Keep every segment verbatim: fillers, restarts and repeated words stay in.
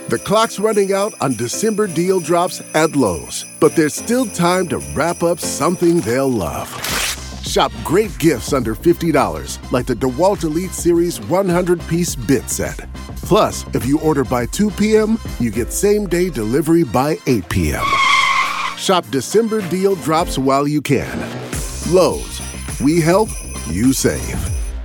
The clock's running out on December deal drops at Lowe's, but there's still time to wrap up something they'll love. Shop great gifts under fifty dollars, like the DeWalt Elite Series one hundred piece bit set. Plus, if you order by two p.m., you get same-day delivery by eight p.m. Shop December deal drops while you can. Lowe's, we help, you save.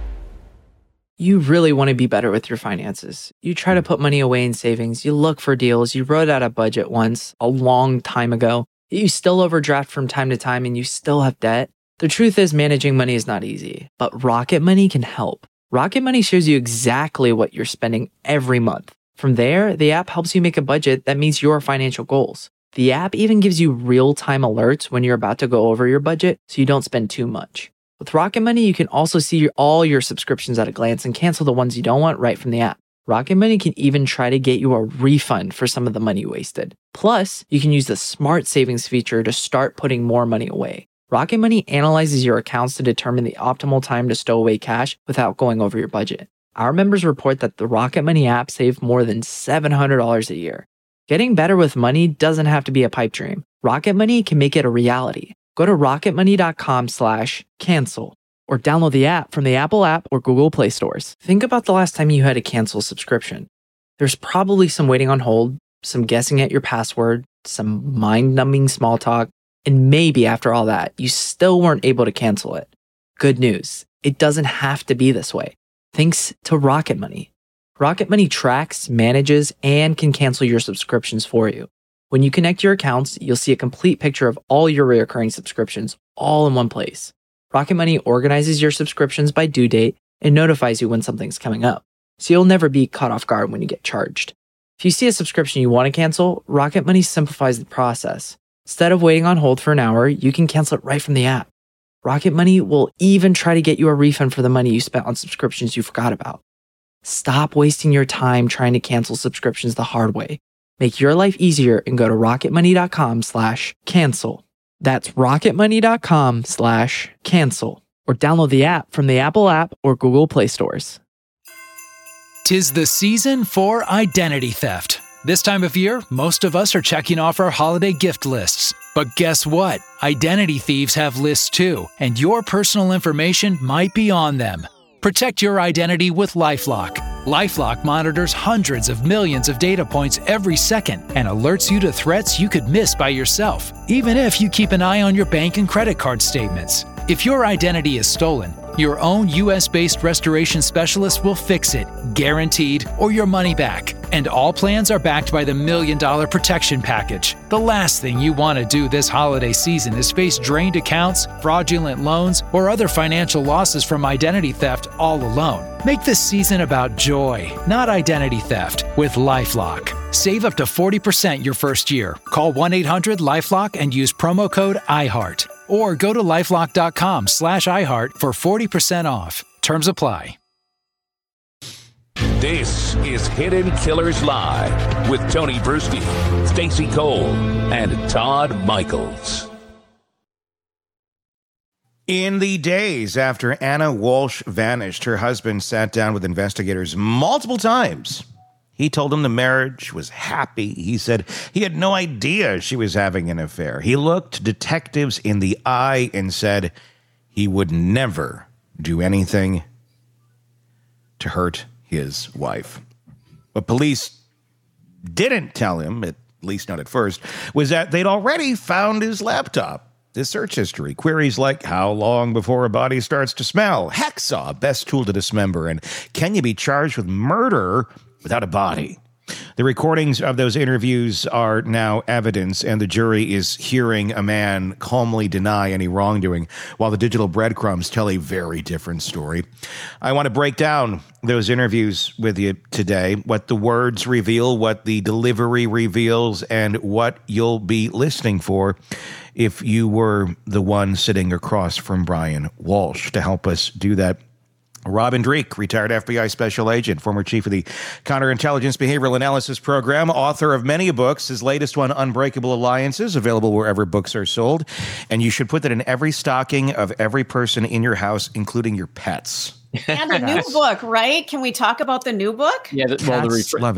You really want to be better with your finances. You try to put money away in savings. You look for deals. You wrote out a budget once a long time ago. You still overdraft from time to time and you still have debt. The truth is managing money is not easy, but Rocket Money can help. Rocket Money shows you exactly what you're spending every month. From there, the app helps you make a budget that meets your financial goals. The app even gives you real-time alerts when you're about to go over your budget so you don't spend too much. With Rocket Money, you can also see all your subscriptions at a glance and cancel the ones you don't want right from the app. Rocket Money can even try to get you a refund for some of the money you wasted. Plus, you can use the Smart Savings feature to start putting more money away. Rocket Money analyzes your accounts to determine the optimal time to stow away cash without going over your budget. Our members report that the Rocket Money app saved more than seven hundred dollars a year. Getting better with money doesn't have to be a pipe dream. Rocket Money can make it a reality. Go to rocketmoney.com slash cancel or download the app from the Apple app or Google Play stores. Think about the last time you had to cancel a subscription. There's probably some waiting on hold, some guessing at your password, some mind-numbing small talk, and maybe after all that, you still weren't able to cancel it. Good news, it doesn't have to be this way. Thanks to Rocket Money. Rocket Money tracks, manages, and can cancel your subscriptions for you. When you connect your accounts, you'll see a complete picture of all your recurring subscriptions all in one place. Rocket Money organizes your subscriptions by due date and notifies you when something's coming up, so you'll never be caught off guard when you get charged. If you see a subscription you want to cancel, Rocket Money simplifies the process. Instead of waiting on hold for an hour, you can cancel it right from the app. Rocket Money will even try to get you a refund for the money you spent on subscriptions you forgot about. Stop wasting your time trying to cancel subscriptions the hard way. Make your life easier and go to rocketmoney.com slash cancel. That's rocketmoney.com slash cancel. Or download the app from the Apple app or Google Play stores. 'Tis the season for identity theft. This time of year, most of us are checking off our holiday gift lists. But guess what? Identity thieves have lists too, and your personal information might be on them. Protect your identity with LifeLock. LifeLock monitors hundreds of millions of data points every second and alerts you to threats you could miss by yourself, even if you keep an eye on your bank and credit card statements. If your identity is stolen, your own U S-based restoration specialist will fix it, guaranteed, or your money back. And all plans are backed by the Million Dollar Protection Package. The last thing you want to do this holiday season is face drained accounts, fraudulent loans, or other financial losses from identity theft all alone. Make this season about joy, not identity theft, with LifeLock. Save up to forty percent your first year. Call one eight hundred LifeLock and use promo code iHeart. Or go to lifelock.com slash iHeart for forty percent off. Terms apply. This is Hidden Killers Live with Tony Bruschi, Stacey Cole, and Todd Michaels. In the days after Anna Walsh vanished, her husband sat down with investigators multiple times. He told him the marriage was happy. He said he had no idea she was having an affair. He looked detectives in the eye and said he would never do anything to hurt his wife. What police didn't tell him, at least not at first, was that they'd already found his laptop. His search history, queries like how long before a body starts to smell, hacksaw, best tool to dismember, and can you be charged with murder without a body? The recordings of those interviews are now evidence, and the jury is hearing a man calmly deny any wrongdoing, while the digital breadcrumbs tell a very different story. I want to break down those interviews with you today, what the words reveal, what the delivery reveals, and what you'll be listening for if you were the one sitting across from Brian Walsh. To help us do that, Robin Dreeke, retired F B I special agent, former chief of the Counterintelligence Behavioral Analysis Program, author of many books. His latest one, Unbreakable Alliances, available wherever books are sold. And you should put that in every stocking of every person in your house, including your pets. And a new book, right? Can we talk about the new book? Yeah, the, well, the Cats refre- love it.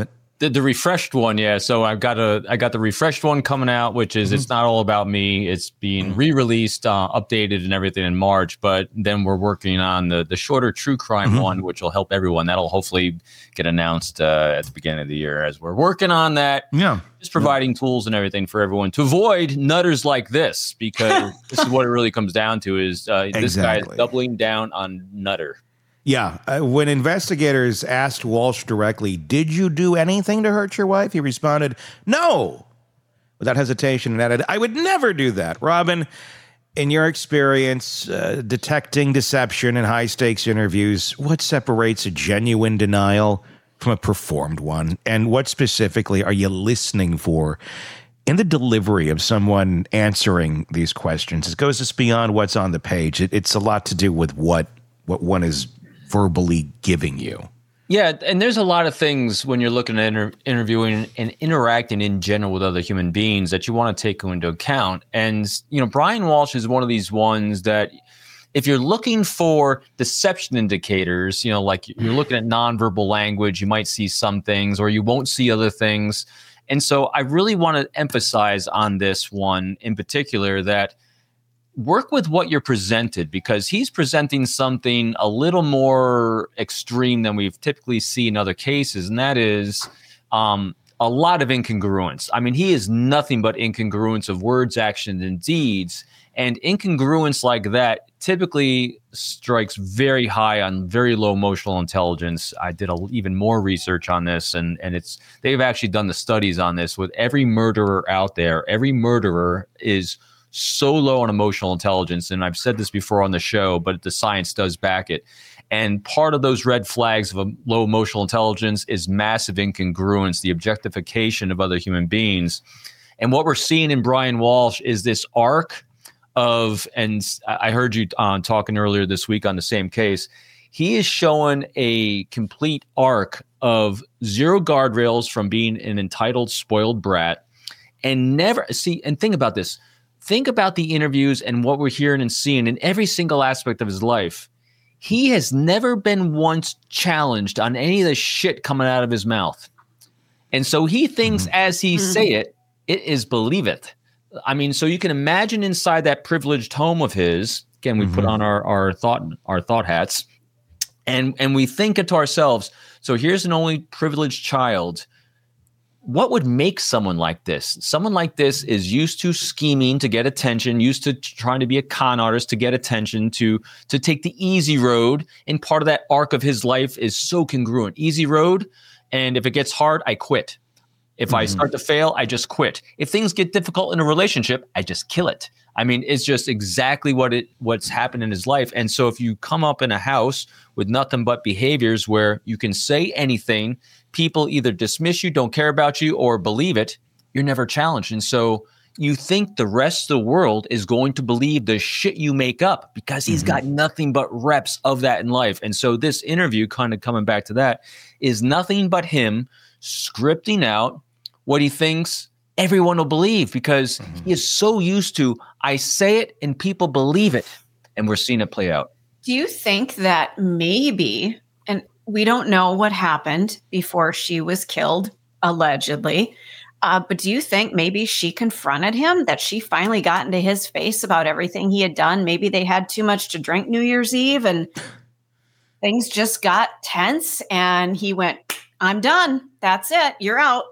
The, the refreshed one, yeah. So I've got a, I got the refreshed one coming out, which is mm-hmm. It's Not All About Me. It's being mm-hmm. re-released, uh, updated, and everything in March. But then we're working on the the shorter true crime mm-hmm. one, which will help everyone. That'll hopefully get announced uh, at the beginning of the year as we're working on that. Yeah, just providing yeah. tools and everything for everyone to avoid nutters like this, because this is what it really comes down to: is uh, exactly. this guy is doubling down on nutter. Yeah. Uh, when investigators asked Walsh directly, did you do anything to hurt your wife? He responded, no, without hesitation, and added, I would never do that. Robin, in your experience uh, detecting deception in high-stakes interviews, what separates a genuine denial from a performed one? And what specifically are you listening for in the delivery of someone answering these questions? It goes just beyond what's on the page. It, it's a lot to do with what what one is verbally giving you. Yeah, and there's a lot of things when you're looking at inter- interviewing and interacting in general with other human beings that you want to take into account. And, you know, Brian Walsh is one of these ones that if you're looking for deception indicators, you know, like you're looking at nonverbal language, you might see some things or you won't see other things. And so I really want to emphasize on this one in particular that work with what you're presented, because he's presenting something a little more extreme than we've typically seen in other cases, and that is um, a lot of incongruence. I mean, he is nothing but incongruence of words, actions, and deeds, and incongruence like that typically strikes very high on very low emotional intelligence. I did a, even more research on this, and, and it's they've actually done the studies on this with every murderer out there. Every murderer is so low on emotional intelligence. And I've said this before on the show, but the science does back it. And part of those red flags of a low emotional intelligence is massive incongruence, the objectification of other human beings. And what we're seeing in Brian Walsh is this arc of, and I heard you uh, talking earlier this week on the same case, he is showing a complete arc of zero guardrails from being an entitled, spoiled brat, and never see, and think about this. Think about the interviews and what we're hearing and seeing in every single aspect of his life. He has never been once challenged on any of the shit coming out of his mouth. And so he thinks mm-hmm. as he mm-hmm. say it, it is believe it. I mean, so you can imagine inside that privileged home of his, again, we mm-hmm. put on our, our thought, our thought hats, and, and we think it to ourselves. So here's an only privileged child. What would make someone like this? Someone like this is used to scheming to get attention, used to trying to be a con artist to get attention, to, to take the easy road. And part of that arc of his life is so congruent. Easy road, and if it gets hard, I quit. If mm-hmm. I start to fail, I just quit. If things get difficult in a relationship, I just kill it. I mean, it's just exactly what it what's happened in his life. And so if you come up in a house with nothing but behaviors where you can say anything, people either dismiss you, don't care about you, or believe it, you're never challenged. And so you think the rest of the world is going to believe the shit you make up because he's mm-hmm. got nothing but reps of that in life. And so this interview, kind of coming back to that, is nothing but him scripting out what he thinks everyone will believe, because mm-hmm. he is so used to, I say it and people believe it. And we're seeing it play out. Do you think that maybe, and we don't know what happened before she was killed, allegedly, uh, but do you think maybe she confronted him, that she finally got into his face about everything he had done? Maybe they had too much to drink New Year's Eve and things just got tense and he went, I'm done. That's it. You're out.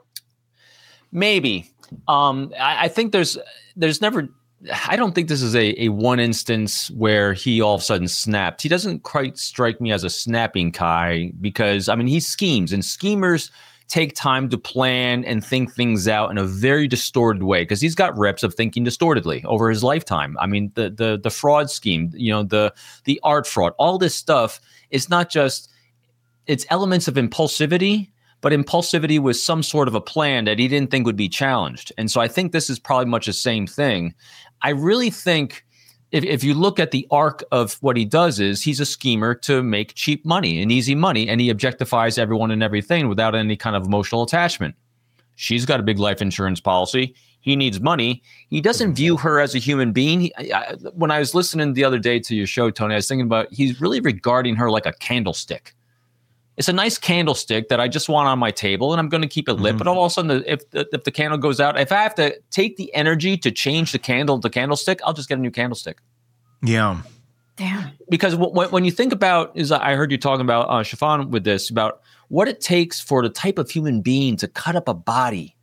Maybe. Um, I, I think there's there's never I don't think this is a, a one instance where he all of a sudden snapped. He doesn't quite strike me as a snapping guy because, I mean, he schemes, and schemers take time to plan and think things out in a very distorted way because he's got reps of thinking distortedly over his lifetime. I mean, the the the fraud scheme, you know, the the art fraud, all this stuff is not just, it's elements of impulsivity, but impulsivity was some sort of a plan that he didn't think would be challenged. And so I think this is probably much the same thing. I really think if, if you look at the arc of what he does is he's a schemer to make cheap money and easy money, and he objectifies everyone and everything without any kind of emotional attachment. She's got a big life insurance policy. He needs money. He doesn't view her as a human being. He, I, when I was listening the other day to your show, Tony, I was thinking about he's really regarding her like a candlestick. It's a nice candlestick that I just want on my table, and I'm going to keep it lit. Mm-hmm. But all of a sudden, the, if the, if the candle goes out, if I have to take the energy to change the candle, the candlestick, I'll just get a new candlestick. Yeah. Damn. Because w- when you think about, is I heard you talking about uh, Chiffon with this about what it takes for the type of human being to cut up a body.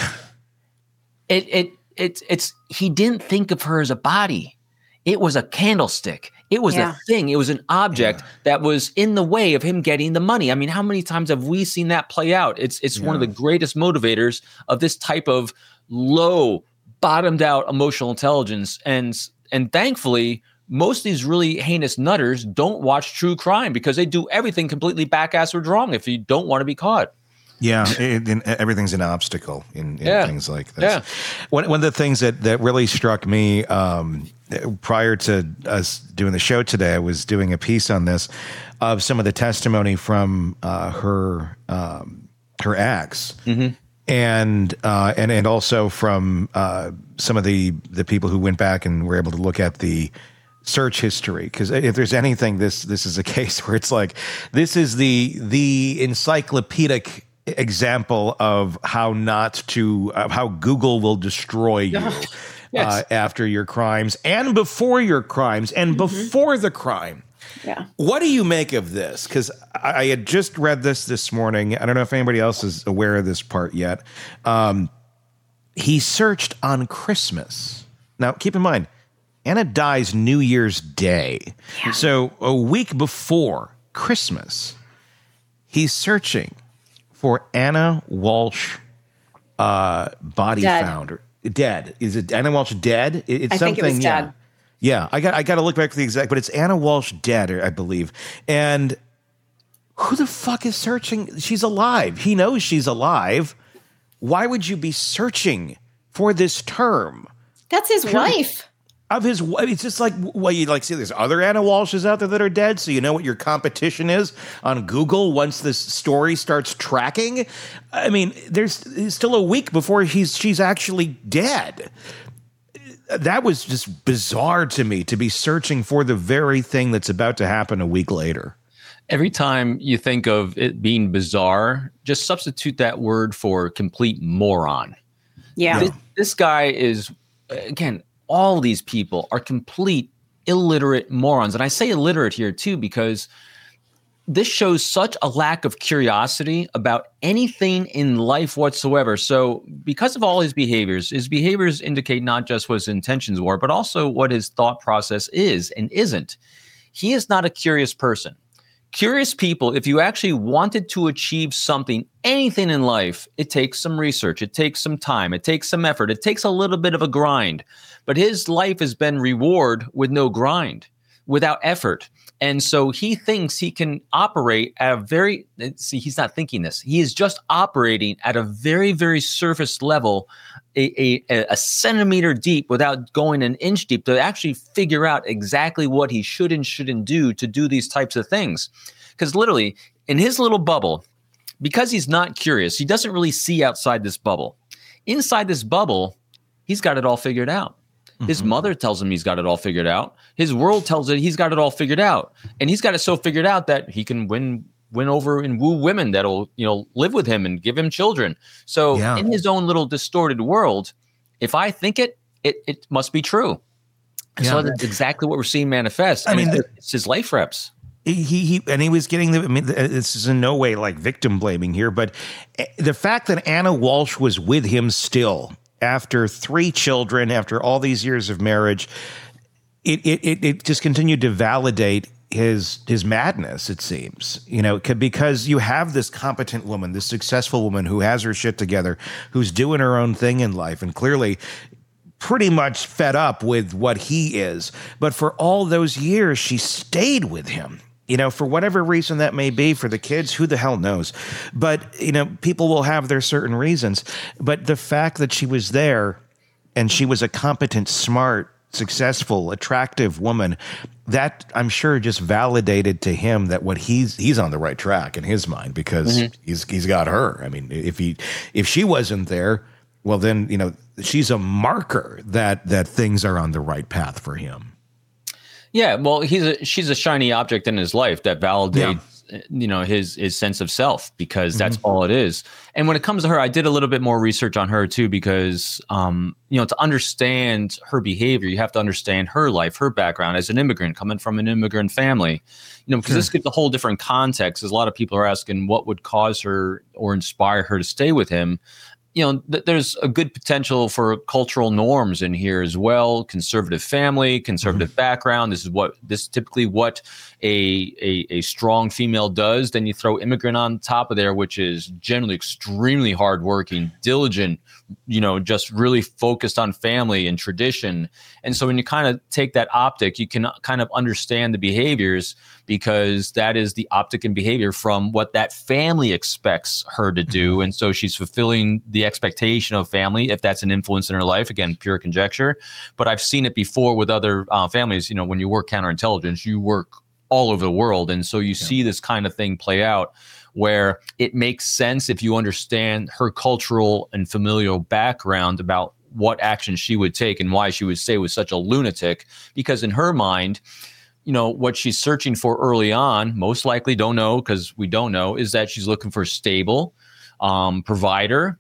it it it's it's he didn't think of her as a body. It was a candlestick. It was yeah. a thing. It was an object yeah. that was in the way of him getting the money. I mean, how many times have we seen that play out? It's it's yeah. one of the greatest motivators of this type of low, bottomed out emotional intelligence. And and thankfully, most of these really heinous nutters don't watch true crime because they do everything completely back-asswards wrong if you don't want to be caught. Yeah, it, it, everything's an obstacle in, in yeah. things like this. Yeah. One, one of the things that, that really struck me um, prior to us doing the show today, I was doing a piece on this of some of the testimony from uh, her um, her ex, mm-hmm. and uh, and and also from uh, some of the the people who went back and were able to look at the search history, because if there's anything, this this is a case where it's like this is the the encyclopedic example of how not to uh, how Google will destroy you yes. uh, after your crimes and before your crimes and mm-hmm. before the crime. Yeah. What do you make of this? Because I, I had just read this this morning. I don't know if anybody else is aware of this part yet. Um, he searched on Christmas. Now, keep in mind, Anna dies New Year's Day. Yeah. So a week before Christmas, he's searching for Anna Walsh uh, body dead. found. Dead. Is it Anna Walsh dead? It, it's I something, think it was yeah. dead. Yeah, I got I got to look back for the exact, but it's Anna Walsh dead, I believe. And who the fuck is searching? She's alive. He knows she's alive. Why would you be searching for this term? That's his wife. Of his wife. It's just like, well, you like see there's other Anna Walshes out there that are dead, so you know what your competition is on Google once this story starts tracking. I mean, there's still a week before he's she's actually dead. That was just bizarre to me, to be searching for the very thing that's about to happen a week later. Every time you think of it being bizarre, just substitute that word for complete moron. Yeah. This, this guy is, again, all these people are complete illiterate morons. And I say illiterate here too, because this shows such a lack of curiosity about anything in life whatsoever. So because of all his behaviors, his behaviors indicate not just what his intentions were, but also what his thought process is and isn't. He is not a curious person. Curious people, if you actually wanted to achieve something, anything in life, it takes some research, it takes some time, it takes some effort, it takes a little bit of a grind. But his life has been reward with no grind, without effort. And so he thinks he can operate at a very, see, he's not thinking this. He is just operating at a very, very surface level, a, a, a centimeter deep without going an inch deep to actually figure out exactly what he should and shouldn't do to do these types of things. Because literally in his little bubble, because he's not curious, he doesn't really see outside this bubble. Inside this bubble, he's got it all figured out. His mm-hmm. mother tells him he's got it all figured out. His world tells him he's got it all figured out. And he's got it so figured out that he can win win over and woo women that'll, you know, live with him and give him children. So yeah. in his own little distorted world, if I think it, it, it must be true. And yeah. so that's exactly what we're seeing manifest. I, I mean, it's, the, it's his life reps. He, he and he was getting the, I mean, this is in no way like victim blaming here, but the fact that Anna Walsh was with him still after three children, after all these years of marriage, it it it just continued to validate his his madness, it seems. You know, because you have this competent woman, this successful woman who has her shit together, who's doing her own thing in life, and clearly pretty much fed up with what he is. But for all those years, she stayed with him. You know, for whatever reason that may be, for the kids, who the hell knows? But, you know, people will have their certain reasons. But the fact that she was there and she was a competent, smart, successful, attractive woman, that I'm sure just validated to him that what he's he's on the right track in his mind, because mm-hmm. he's he's got her. I mean, if he if she wasn't there, well, then, you know, she's a marker that that things are on the right path for him. Yeah, well, he's a, she's a shiny object in his life that validates you know, his his sense of self, because that's mm-hmm. all it is. And when it comes to her, I did a little bit more research on her too, because um, you know, to understand her behavior, you have to understand her life, her background as an immigrant, coming from an immigrant family. You know, because sure. this gives a whole different context. As a lot of people are asking, what would cause her or inspire her to stay with him? You know, th- there's a good potential for cultural norms in here as well. Conservative family, conservative mm-hmm. background. This is what this is typically what a, a a strong female does. Then you throw immigrant on top of there, which is generally extremely hardworking, diligent, you know, just really focused on family and tradition. And so when you kind of take that optic, you can kind of understand the behaviors, because that is the optic and behavior from what that family expects her to do. Mm-hmm. And so she's fulfilling the expectation of family, if that's an influence in her life. Again, pure conjecture. But I've seen it before with other uh, families. You know, when you work counterintelligence, you work all over the world. And so you yeah. see this kind of thing play out, where it makes sense if you understand her cultural and familial background about what action she would take and why she would stay with such a lunatic. Because in her mind, you know, what she's searching for early on, most likely, don't know because we don't know, is that she's looking for a stable um, provider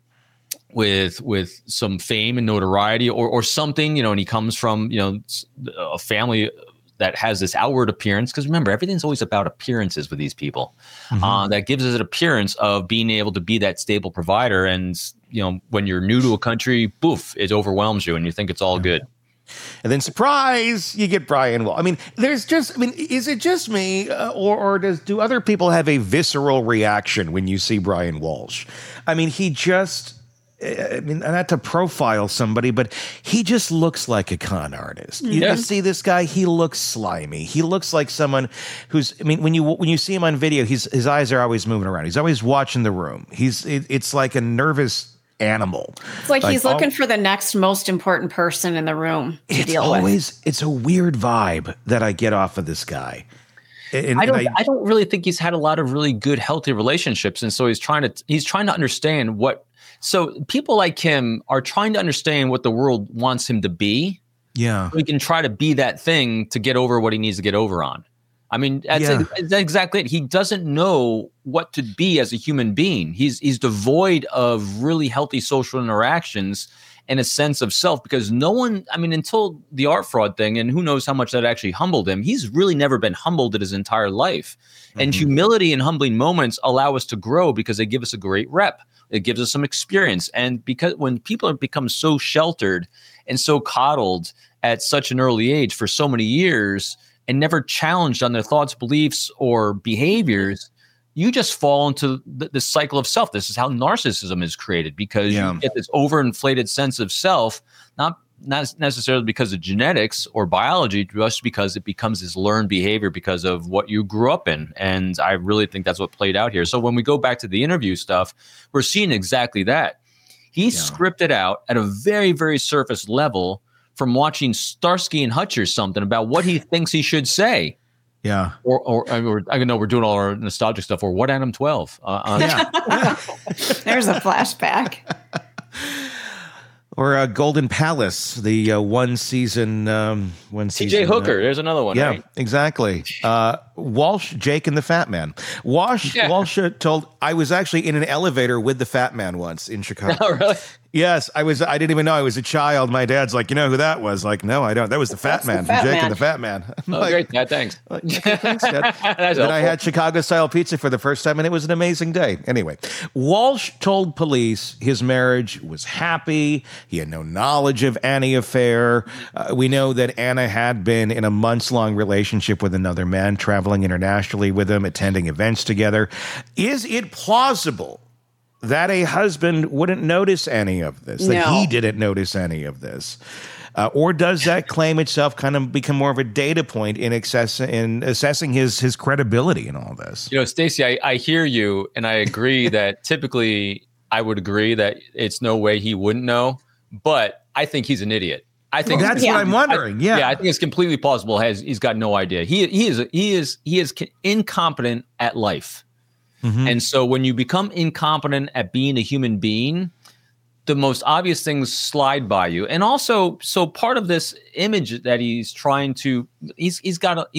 with with some fame and notoriety, or or something, you know, and he comes from, you know, a family that has this outward appearance. Because remember, everything's always about appearances with these people. Mm-hmm. Uh, that gives us an appearance of being able to be that stable provider. And, you know, when you're new to a country, boof, it overwhelms you and you think it's all good. And then, surprise, you get Brian Walsh. I mean, there's just, I mean, is it just me, uh, or, or does do other people have a visceral reaction when you see Brian Walsh? I mean, he just, I mean, not to profile somebody, but he just looks like a con artist. You, yeah. you see this guy, he looks slimy. He looks like someone who's, I mean, when you when you see him on video, he's, his eyes are always moving around. He's always watching the room. He's it, it's like a nervous animal. It's like, like he's looking all, for the next most important person in the room to it's deal always, with. It's a weird vibe that I get off of this guy. And, I don't. I, I don't really think he's had a lot of really good, healthy relationships, and so he's trying to. He's trying to understand what. So people like him are trying to understand what the world wants him to be. Yeah, so he can try to be that thing to get over what he needs to get over on. I mean, that's, yeah. a, that's exactly it. He doesn't know what to be as a human being. He's he's devoid of really healthy social interactions and a sense of self, because no one, I mean, until the art fraud thing, and who knows how much that actually humbled him, he's really never been humbled in his entire life. Mm-hmm. And humility and humbling moments allow us to grow because they give us a great rep. It gives us some experience. And because when people have become so sheltered and so coddled at such an early age for so many years and never challenged on their thoughts, beliefs, or behaviors, you just fall into the, the cycle of self. This is how narcissism is created, because yeah. you get this overinflated sense of self, not, not necessarily because of genetics or biology, just because it becomes this learned behavior because of what you grew up in. And I really think that's what played out here. So when we go back to the interview stuff, we're seeing exactly that. He yeah. scripted out at a very, very surface level from watching Starsky and Hutch or something about what he thinks he should say. Yeah. Or, or, or I know we're doing all our nostalgic stuff. Or what Adam twelve? Uh, uh, yeah. There's a flashback. Or uh, Golden Palace, the uh, one season, um, one season. T J Hooker, uh, there's another one. Yeah, right? exactly. Uh, Walsh, Jake, and the Fat Man. Walsh, yeah. Walsh told I was actually in an elevator with the Fat Man once in Chicago. Oh, really? Yes, I was. I didn't even know I was a child. My dad's like, you know who that was? Like, no, I don't. That was the Fat That's Man the Fat from Jake Man. and the Fat Man. I'm oh, like, great, Dad. Thanks. Like, okay, thanks, Dad. Then I had Chicago-style pizza for the first time, and it was an amazing day. Anyway, Walsh told police his marriage was happy. He had no knowledge of Annie affair. Uh, we know that Anna had been in a months-long relationship with another man, traveling internationally with him, attending events together. Is it plausible that a husband wouldn't notice any of this, that no. he didn't notice any of this? Uh, or does that claim itself kind of become more of a data point in, access, in assessing his his credibility in all this? You know, Stacey, I, I hear you, and I agree that typically I would agree that it's no way he wouldn't know, but I think he's an idiot. I think well, that's yeah. what I'm wondering. I, yeah, yeah, I think it's completely plausible. Has he's got no idea. He he is he is he is incompetent at life. Mm-hmm. And so when you become incompetent at being a human being, the most obvious things slide by you. And also, so part of this image that he's trying to, he's he's got a, he's a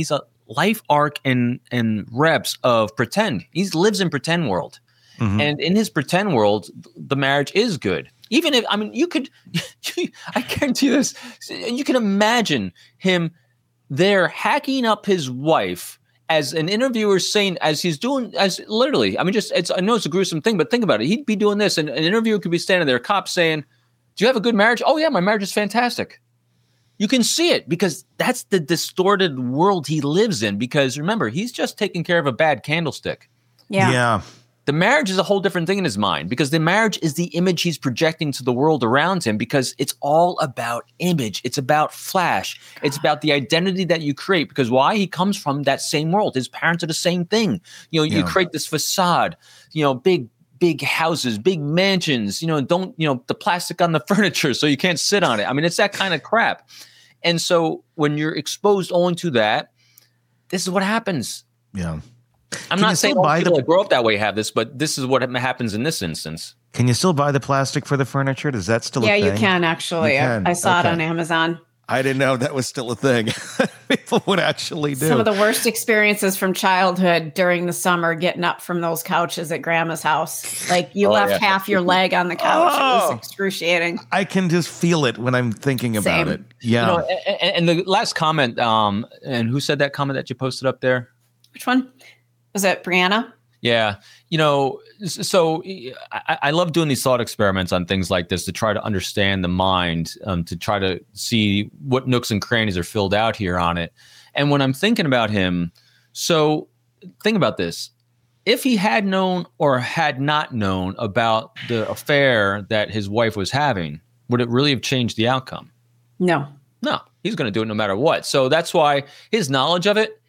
life arc and and reps of pretend. He lives in pretend world. Mm-hmm. And in his pretend world, the marriage is good. Even if, I mean, you could, I guarantee this, you can imagine him there hacking up his wife as an interviewer saying, as he's doing, as literally, I mean, just, it's, I know it's a gruesome thing, but think about it. He'd be doing this, and an interviewer could be standing there, a cop saying, do you have a good marriage? Oh, yeah, my marriage is fantastic. You can see it because that's the distorted world he lives in. Because remember, he's just taking care of a bad candlestick. Yeah. Yeah. The marriage is a whole different thing in his mind, because the marriage is the image he's projecting to the world around him, because it's all about image. It's about flash. It's about the identity that you create, because why? He comes from that same world. His parents are the same thing. You know, you Yeah. create this facade, you know, big, big houses, big mansions, you know, don't, you know, the plastic on the furniture so you can't sit on it. I mean, it's that kind of crap. And so when you're exposed only to that, this is what happens. Yeah. I'm Can not you saying still all buy people the- that grow up that way have this, but this is what happens in this instance. Can you still buy the plastic for the furniture? Does that still Yeah, a thing? you can actually. You can. I, I saw Okay. it on Amazon. I didn't know that was still a thing. People would actually do. Some of the worst experiences from childhood during the summer, getting up from those couches at grandma's house. Like you Oh, left yeah. half your leg on the couch. It Oh. was excruciating. I can just feel it when I'm thinking about Same. it. Yeah. You know, and, and the last comment, um, and who said that comment that you posted up there? Which one? Was it Brianna? Yeah. You know, s- so I, I love doing these thought experiments on things like this to try to understand the mind, um, to try to see what nooks and crannies are filled out here on it. And when I'm thinking about him, so think about this. If he had known or had not known about the affair that his wife was having, would it really have changed the outcome? No. No, he's going to do it no matter what. So that's why his knowledge of it,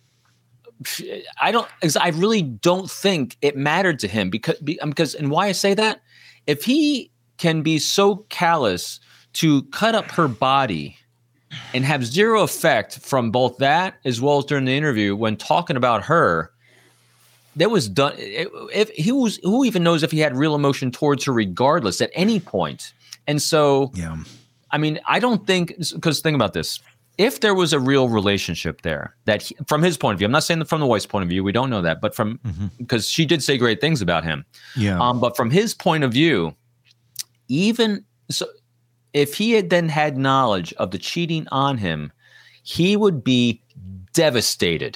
I don't, I really don't think it mattered to him because, because, and why I say that, if he can be so callous to cut up her body and have zero effect from both that as well as during the interview when talking about her, that was done. If he was, who even knows if he had real emotion towards her regardless at any point. And so, yeah. I mean, I don't think, because think about this. If there was a real relationship there, that he, from his point of view, I'm not saying that from the wife's point of view, we don't know that, but from, because she did say great things about him. Yeah. Um, but from his point of view, even so, if he had then had knowledge of the cheating on him, he would be devastated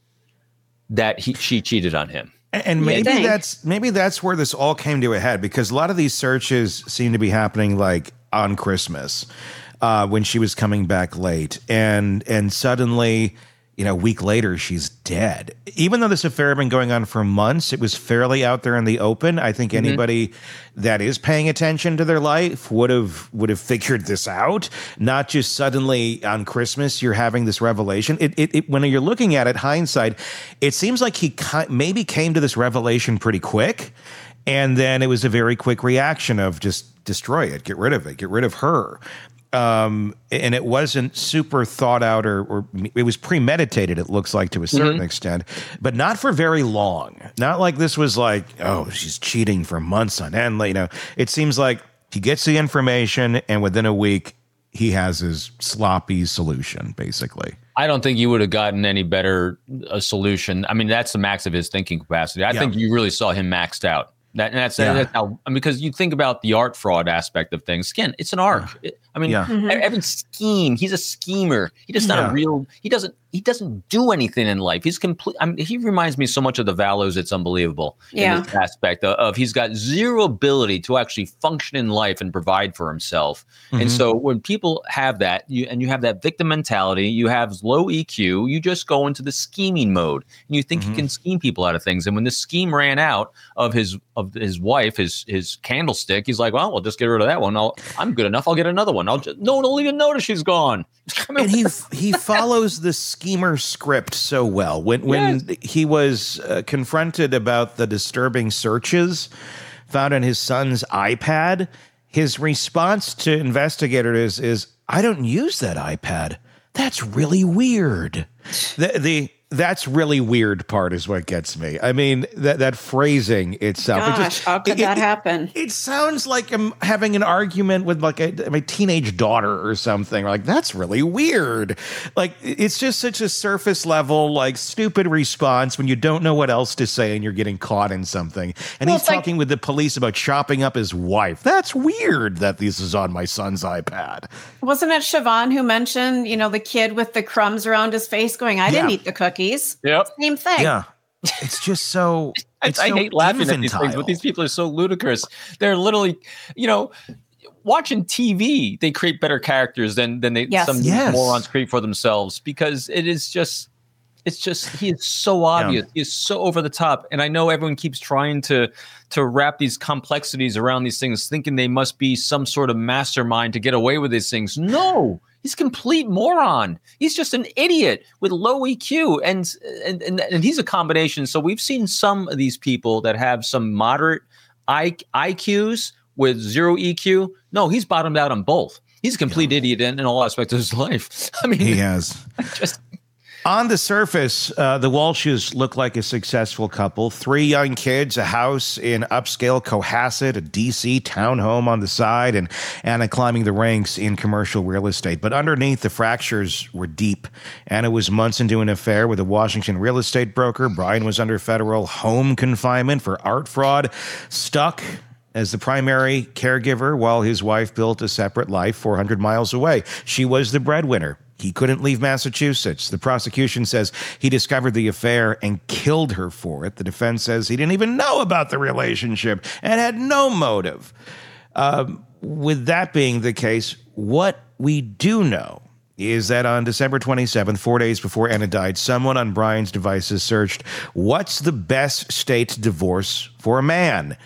that he, she cheated on him. And- And You maybe think. that's maybe that's where this all came to a head, because a lot of these searches seem to be happening like on Christmas, uh, when she was coming back late, and and suddenly, you know, a week later she's dead. Even though this affair had been going on for months, it was fairly out there in the open. I think anybody that is paying attention to their life would have would have figured this out. Not just suddenly on Christmas you're having this revelation. It, it, it when you're looking at it, hindsight, it seems like he ki- maybe came to this revelation pretty quick, and then it was a very quick reaction of just destroy it, get rid of it, get rid of her. Um, and it wasn't super thought out, or, or it was premeditated, it looks like, to a certain extent, but not for very long. Not like this was like, oh, she's cheating for months on end. You know, it seems like he gets the information and within a week he has his sloppy solution, basically. I don't think you would have gotten any better a solution. I mean, that's the max of his thinking capacity. I Yeah. think you really saw him maxed out. That, and that's, Yeah. that's how, I mean, because you think about the art fraud aspect of things. Again, it's an art. It- I mean, Yeah. e- every scheme, he's a schemer. He just not Yeah. a real, he doesn't, he doesn't do anything in life. He's complete. I mean, he reminds me so much of the Valos. It's unbelievable. Yeah. In this aspect of, of he's got zero ability to actually function in life and provide for himself. And so when people have that, you and you have that victim mentality, you have low E Q, you just go into the scheming mode and you think you can scheme people out of things. And when the scheme ran out of his of his wife, his his candlestick, he's like, well, we'll just get rid of that one. I'll, I'm good enough. I'll get another one. I'll just, no one will even notice she's gone. I mean, And he he follows the schemer script so well. When when he was uh, confronted about the disturbing searches found on his son's iPad, his response to investigators is, is I don't use that iPad. That's really weird. The the that's really weird part is what gets me. I mean, that that phrasing itself. Gosh, it just, how could it, that it, happen? It, it sounds like I'm having an argument with like a, my teenage daughter or something. Like, that's really weird. Like, it's just such a surface level, like, stupid response when you don't know what else to say and you're getting caught in something. And Well, he's it's like- talking with the police about chopping up his wife. That's weird that this is on my son's iPad. Wasn't it Siobhan who mentioned, you know, the kid with the crumbs around his face going, I didn't Yeah. eat the cookies. Yep. Same thing. Yeah. It's just so. I, It's I so hate laughing at these infantile. things, but these people are so ludicrous. They're literally, you know, watching T V. They create better characters than than they Yes. some Yes. morons create for themselves because it is just. It's just he is so obvious. He is so over the top, and I know everyone keeps trying to to wrap these complexities around these things, thinking they must be some sort of mastermind to get away with these things. No, he's a complete moron. He's just an idiot with low E Q, and and and, and he's a combination. So we've seen some of these people that have some moderate I, I Qs with zero E Q. No, he's bottomed out on both. He's a complete yeah. idiot in, in all aspects of his life. I mean, he has just. On the surface, uh, the Walshes look like a successful couple. Three young kids, a house in upscale Cohasset, a D C townhome on the side, and Anna climbing the ranks in commercial real estate. But underneath, the fractures were deep. Anna was months into an affair with a Washington real estate broker. Brian was under federal home confinement for art fraud, stuck as the primary caregiver while his wife built a separate life four hundred miles away. She was the breadwinner. He couldn't leave Massachusetts. The prosecution says he discovered the affair and killed her for it. The defense says he didn't even know about the relationship and had no motive. Um, with that being the case, what we do know is that on December twenty-seventh, four days before Anna died, someone on Brian's devices searched, what's the best state divorce for a man?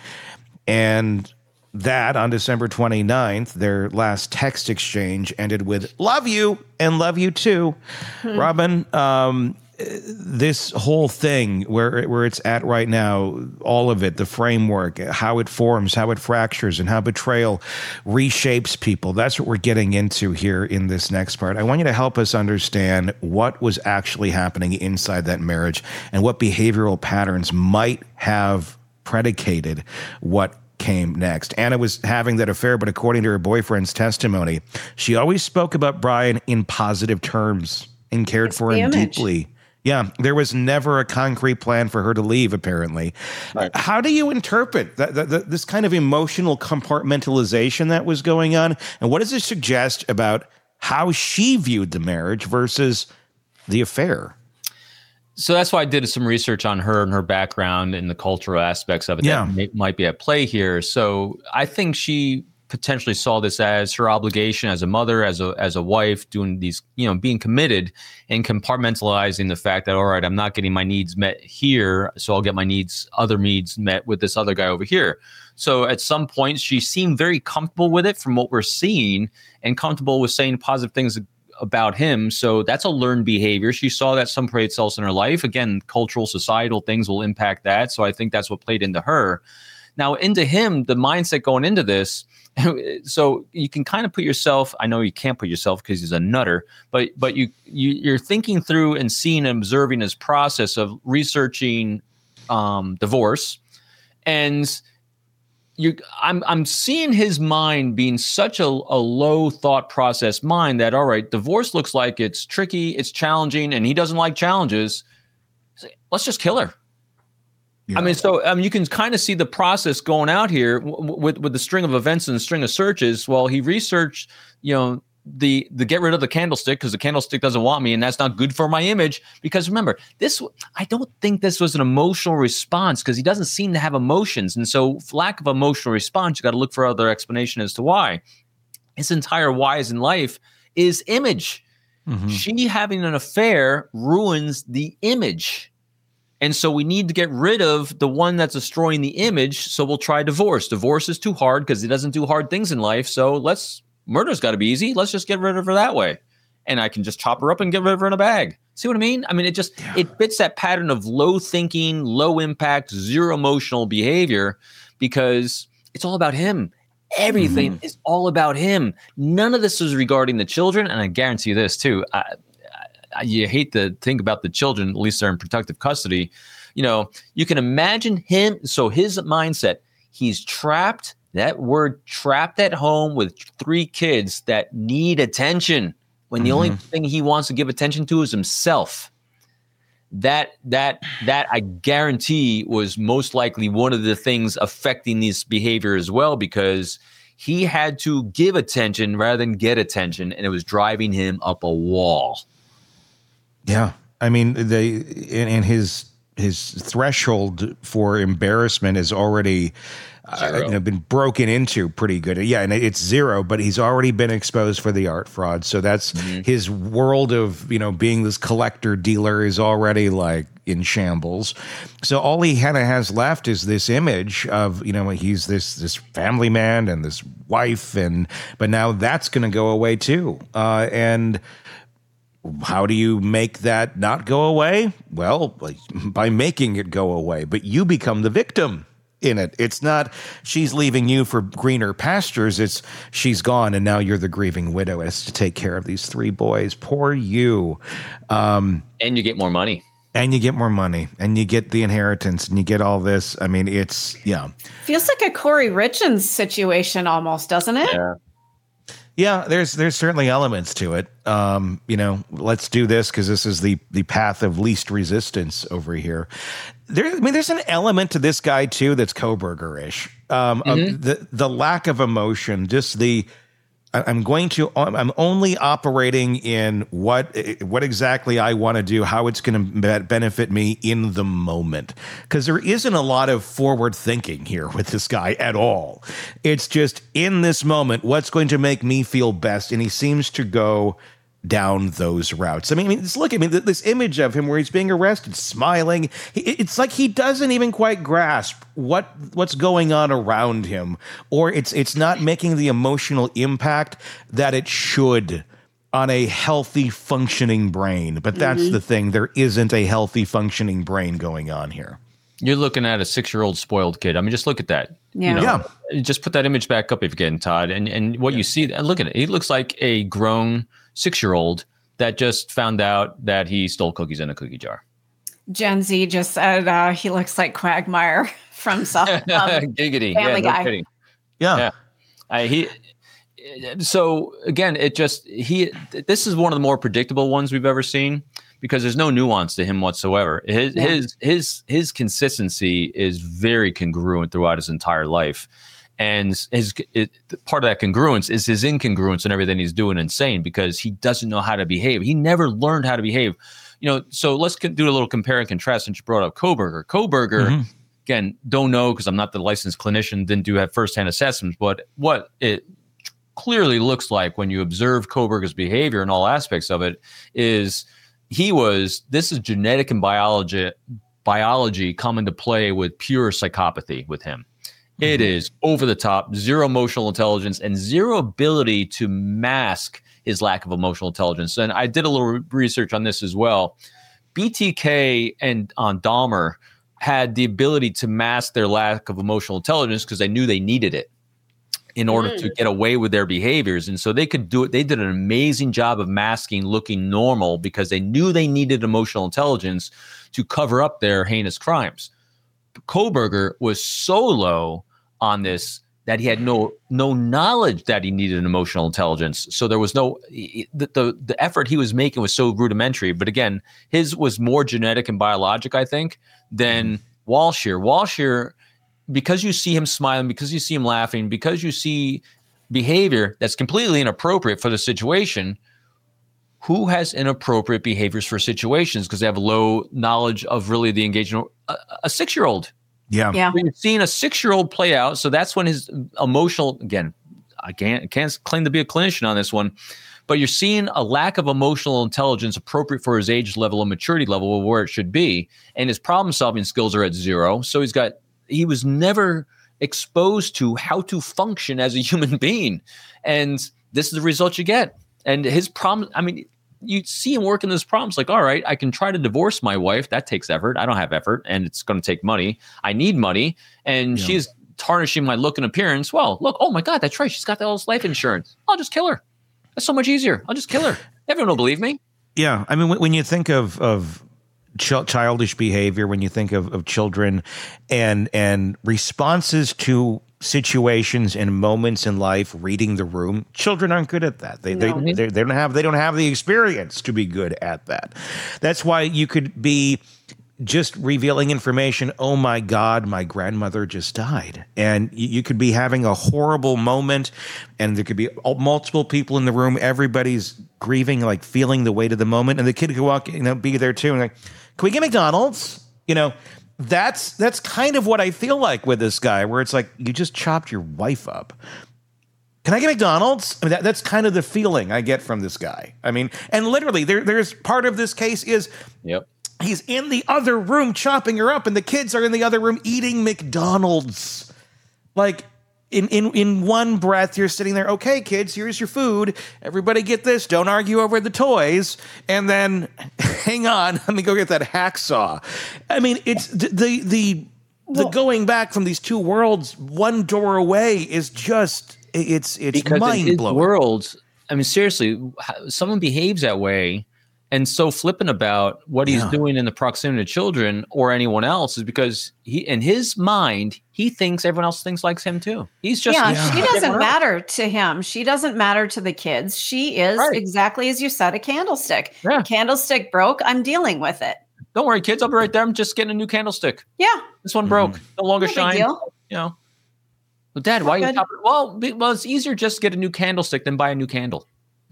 And that on December twenty-ninth, their last text exchange ended with love you and love you too. Hmm. Robin, um, this whole thing where, where it's at right now, all of it, the framework, how it forms, how it fractures, and how betrayal reshapes people. That's what we're getting into here in this next part. I want you to help us understand what was actually happening inside that marriage and what behavioral patterns might have predicated what came next. Anna was having that affair, but according to her boyfriend's testimony, she always spoke about Brian in positive terms and cared it's for him image. deeply. Yeah, there was never a concrete plan for her to leave, apparently. Right. How do you interpret that, that, that, this kind of emotional compartmentalization that was going on? And what does it suggest about how she viewed the marriage versus the affair? So that's why I did some research on her and her background and the cultural aspects of it yeah. that may, might be at play here. So I think she potentially saw this as her obligation as a mother, as a as a wife, doing these, you know, being committed and compartmentalizing the fact that, all right, I'm not getting my needs met here, so I'll get my needs, other needs met with this other guy over here. So at some point, she seemed very comfortable with it from what we're seeing and comfortable with saying positive things about him. So that's a learned behavior. She saw that someplace else in her life. Again, cultural, societal things will impact that. So I think that's what played into her. Now, into him, the mindset going into this, so you can kind of put yourself, I know you can't put yourself because he's a nutter, but but you, you, you're thinking through and seeing and observing his process of researching um, divorce. And You, I'm I'm seeing his mind being such a, a low thought process mind that, all right, divorce looks like it's tricky, it's challenging, and he doesn't like challenges. Let's just kill her. Yeah. I mean, so um, you can kind of see the process going out here w- with with the string of events and the string of searches. Well, he researched, you know, the the get rid of the candlestick because the candlestick doesn't want me, and that's not good for my image. Because remember, this I don't think this was an emotional response because he doesn't seem to have emotions, and so lack of emotional response, you got to look for other explanation as to why. His entire whys in life is image. Mm-hmm. She having an affair ruins the image. And so we need to get rid of the one that's destroying the image. So we'll try divorce. Divorce is too hard because he doesn't do hard things in life. So let's murder's got to be easy. Let's just get rid of her that way. And I can just chop her up and get rid of her in a bag. See what I mean? I mean, it just, yeah. it fits that pattern of low thinking, low impact, zero emotional behavior because it's all about him. Everything mm-hmm. is all about him. None of this is regarding the children. And I guarantee you this too. I, you hate to think about the children, at least they're in protective custody. You know, you can imagine him. So his mindset, he's trapped, that word trapped at home with three kids that need attention when the mm-hmm. only thing he wants to give attention to is himself. That, that, that I guarantee was most likely one of the things affecting this behavior as well, because he had to give attention rather than get attention, and it was driving him up a wall. Yeah. I mean, they, and, and his, his threshold for embarrassment is already uh, you know, been broken into pretty good. Yeah, and it's zero, but he's already been exposed for the art fraud. So that's mm-hmm. his world of, you know, being this collector dealer is already like in shambles. So all he kind of has left is this image of, you know, he's this this family man and this wife, and but now that's going to go away too. Uh, and how do you make that not go away? Well, by making it go away, but you become the victim in it. It's not she's leaving you for greener pastures. It's she's gone and now you're the grieving widow has to take care of these three boys. Poor you. Um, and you get more money. And you get more money and you get the inheritance and you get all this. I mean, it's, yeah. Feels like a Corey Richins situation almost, doesn't it? Yeah. Yeah, there's there's certainly elements to it. Um, you know, let's do this because this is the the path of least resistance over here. There, I mean, there's an element to this guy too that's Kohberger-ish. Um, mm-hmm. of the the lack of emotion, just the I'm going to I'm only operating in what what exactly I want to do, how it's going to benefit me in the moment, because there isn't a lot of forward thinking here with this guy at all. It's just in this moment, what's going to make me feel best, and he seems to go down those routes. I mean, I mean, just look at me, this image of him where he's being arrested, smiling. It's like he doesn't even quite grasp what what's going on around him, or it's it's not making the emotional impact that it should on a healthy, functioning brain. But that's mm-hmm. the thing. There isn't a healthy, functioning brain going on here. You're looking at a six-year-old spoiled kid. I mean, just look at that. Yeah. You know, yeah. Just put that image back up if you can, Todd. And and what yeah. you see, look at it. He looks like a grown six-year-old that just found out that he stole cookies in a cookie jar. Gen Z just said uh, he looks like Quagmire from some um, Giggity. Family yeah, Guy. No yeah. yeah. I, he. So again, it just he. This is one of the more predictable ones we've ever seen because there's no nuance to him whatsoever. His yeah. his his his consistency is very congruent throughout his entire life. And his it, part of that congruence is his incongruence and everything he's doing insane because he doesn't know how to behave. He never learned how to behave. You know, so let's do a little compare and contrast since you brought up Kohberger. Kohberger, mm-hmm. again, don't know because I'm not the licensed clinician, didn't do have firsthand assessments, but what it clearly looks like when you observe Kohberger's behavior and all aspects of it is he was, this is genetic and biology, biology come into play with pure psychopathy with him. It is over the top, zero emotional intelligence, and zero ability to mask his lack of emotional intelligence. And I did a little research on this as well. B T K and on Dahmer had the ability to mask their lack of emotional intelligence because they knew they needed it in order mm. to get away with their behaviors. And so they could do it. They did an amazing job of masking, looking normal because they knew they needed emotional intelligence to cover up their heinous crimes. Kohberger was so low on this that he had no no knowledge that he needed an emotional intelligence. So there was no the, the the effort he was making was so rudimentary. But again, his was more genetic and biologic, I think, than Walsh here. Walsh here, because you see him smiling, because you see him laughing, because you see behavior that's completely inappropriate for the situation. Who has inappropriate behaviors for situations because they have low knowledge of really the engagement? A, a six-year-old. Yeah. yeah. So you've seen a six-year-old play out. So that's when his emotional, again, I can't, can't claim to be a clinician on this one, but you're seeing a lack of emotional intelligence appropriate for his age level and maturity level where it should be. And his problem-solving skills are at zero. So he's got, he was never exposed to how to function as a human being. And this is the result you get. And his problem, I mean, you see him working this problems like, all right, I can try to divorce my wife. That takes effort. I don't have effort and it's going to take money. I need money. And yeah. she's tarnishing my look and appearance. Well, look, oh my God, that's right. She's got all this life insurance. I'll just kill her. That's so much easier. I'll just kill her. Everyone will believe me. Yeah. I mean, when, when you think of, of ch- childish behavior, when you think of, of children and, and responses to situations and moments in life, reading the room, children aren't good at that. They, No. they, they, they don't have, they don't have the experience to be good at that. That's why you could be just revealing information. Oh my God, my grandmother just died. And you, you could be having a horrible moment and there could be multiple people in the room. Everybody's grieving, like feeling the weight of the moment. And the kid could walk, you know, be there too. And like, can we get McDonald's? You know, that's, that's kind of what I feel like with this guy, where it's like, you just chopped your wife up. Can I get McDonald's? I mean, that, that's kind of the feeling I get from this guy. I mean, and literally there, there's part of this case is, Yep. he's in the other room chopping her up, and the kids are in the other room eating McDonald's. Like, in, in, in one breath, you're sitting there, okay, kids, here's your food. Everybody get this. Don't argue over the toys. And then, hang on, let me go get that hacksaw. I mean, it's the the the, the going back from these two worlds, one door away, is just, it's it's Because in his mind-blowing. world, I mean, seriously, how- someone behaves that way and so flippant about what he's Yeah. doing in the proximity to children or anyone else is because he, in his mind, he thinks everyone else thinks likes him too. He's just yeah, he's she like doesn't everyone else. matter to him. She doesn't matter to the kids. She is Right. exactly as you said, a candlestick. Yeah. Candlestick broke. I'm dealing with it. Don't worry, kids. I'll be right there. I'm just getting a new candlestick. Yeah. This one broke. No longer No big shine. deal. You know. Well, Dad, why are you good. chopping? Well, be- well, it's easier just to get a new candlestick than buy a new candle.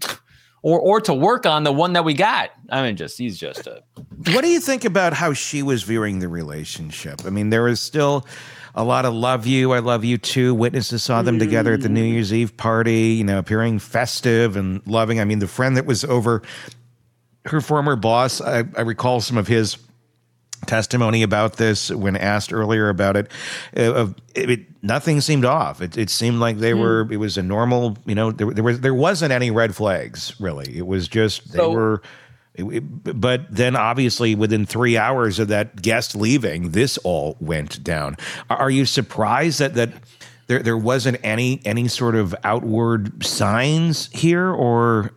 Or, or to work on the one that we got. I mean, just he's just a What do you think about how she was viewing the relationship? I mean, there was still a lot of love you, I love you too. Witnesses saw them together at the New Year's Eve party, you know, appearing festive and loving. I mean, the friend that was over her former boss, I, I recall some of his testimony about this when asked earlier about it. Uh, it, it nothing seemed off. It, it seemed like they were. It was a normal. You know, there, there was there wasn't any red flags really. It was just they So- were. It, it, but then obviously within three hours of that guest leaving, this all went down. Are, are you surprised that that there there wasn't any any sort of outward signs here, or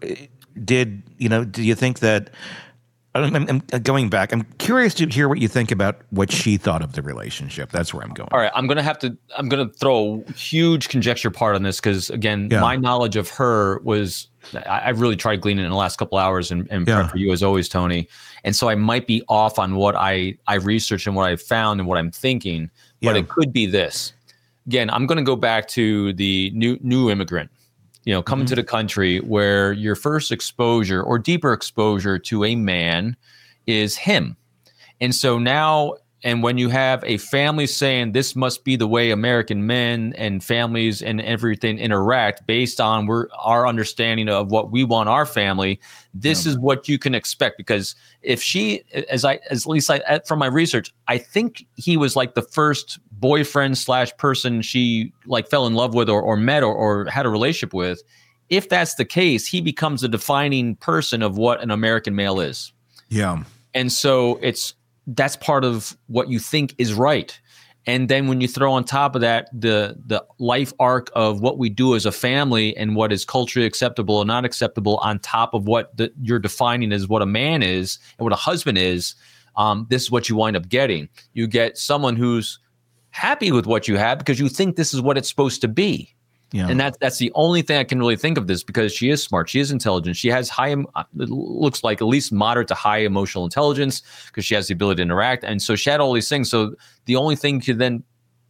did you know? Do you think that? I'm, I'm going back. I'm curious to hear what you think about what she thought of the relationship. That's where I'm going. All right, I'm gonna have to. I'm gonna throw a huge conjecture part on this because again, Yeah. my knowledge of her was. I, I really tried gleaning in the last couple hours and, and Yeah. prep for you as always, Tony. And so I might be off on what I I researched and what I found and what I'm thinking, but Yeah. it could be this. Again, I'm gonna go back to the new new immigrant. You know, coming to the country where your first exposure or deeper exposure to a man is him. And so now, and when you have a family saying this must be the way American men and families and everything interact based on we're, our understanding of what we want our family, this is what you can expect. Because if she, as I, as at least I, from my research, I think he was like the first boyfriend slash person she like fell in love with or, or met or, or had a relationship with. If that's the case, he becomes a defining person of what an American male is. Yeah. And so it's that's part of what you think is right. And then when you throw on top of that the the life arc of what we do as a family and what is culturally acceptable and not acceptable on top of what the, you're defining as what a man is and what a husband is, um, this is what you wind up getting. You get someone who's happy with what you have because you think this is what it's supposed to be. Yeah. And that's that's the only thing I can really think of this because she is smart. She is intelligent. She has high, it looks like at least moderate to high emotional intelligence because she has the ability to interact. And so she had all these things. So the only thing you then,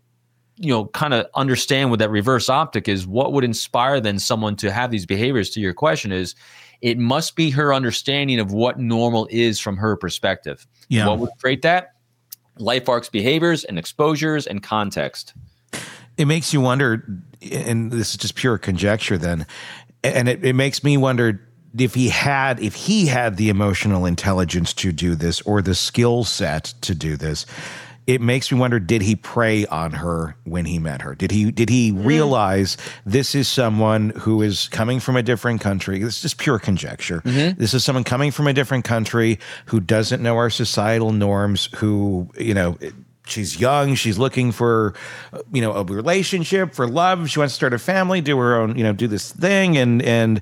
you know, kind of understand with that reverse optic is what would inspire then someone to have these behaviors. To your question is, it must be her understanding of what normal is from her perspective. Yeah. What would create that? Life arcs, behaviors, and exposures and context. It makes you wonder, and this is just pure conjecture then, and it, it makes me wonder if he had if he had the emotional intelligence to do this or the skill set to do this. It makes me wonder, did he prey on her when he met her? Did he did he realize this is someone who is coming from a different country? This is just pure conjecture. This is someone coming from a different country who doesn't know our societal norms, who, you know, she's young. She's looking for, you know, a relationship, for love. She wants to start a family, do her own, you know, do this thing. And, and,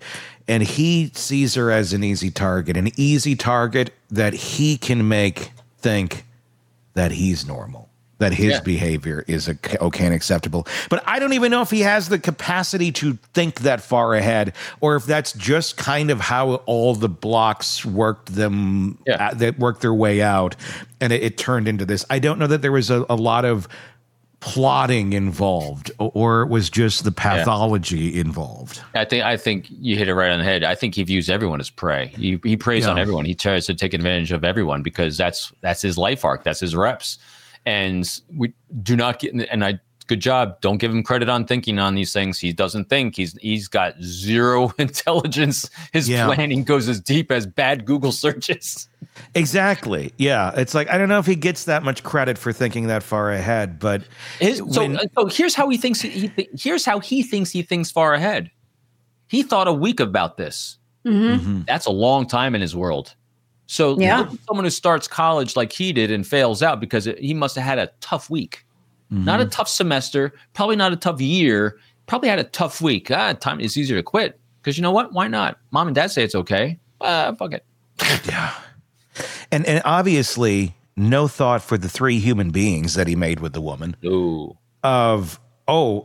And he sees her as an easy target, an easy target that he can make think that he's normal, that his yeah. behavior is okay and acceptable. But I don't even know if he has the capacity to think that far ahead, or if that's just kind of how all the blocks worked them, yeah. uh, that worked their way out, and it, it turned into this. I don't know that there was a, a lot of plotting involved, or it was just the pathology yeah. involved. I think I think you hit it right on the head. I think he views everyone as prey. He he preys yeah. on everyone. He tries to take advantage of everyone because that's that's his life arc. That's his reps. And we do not get. And I good job. Don't give him credit on thinking on these things. He doesn't think. He's he's got zero intelligence. His yeah. planning goes as deep as bad Google searches. Exactly. Yeah. It's like, I don't know if he gets that much credit for thinking that far ahead, but His, so, when, so here's how he thinks. He, he here's how he thinks he thinks far ahead. He thought a week about this. Mm-hmm. Mm-hmm. That's a long time in his world. So yeah. look at someone who starts college like he did and fails out because it, he must have had a tough week, mm-hmm. not a tough semester, probably not a tough year, probably had a tough week. Ah, time it's easier to quit because you know what? Why not? Mom and dad say it's okay. Uh, fuck it. Yeah. And and obviously, no thought for the three human beings that he made with the woman. Ooh. Of, oh,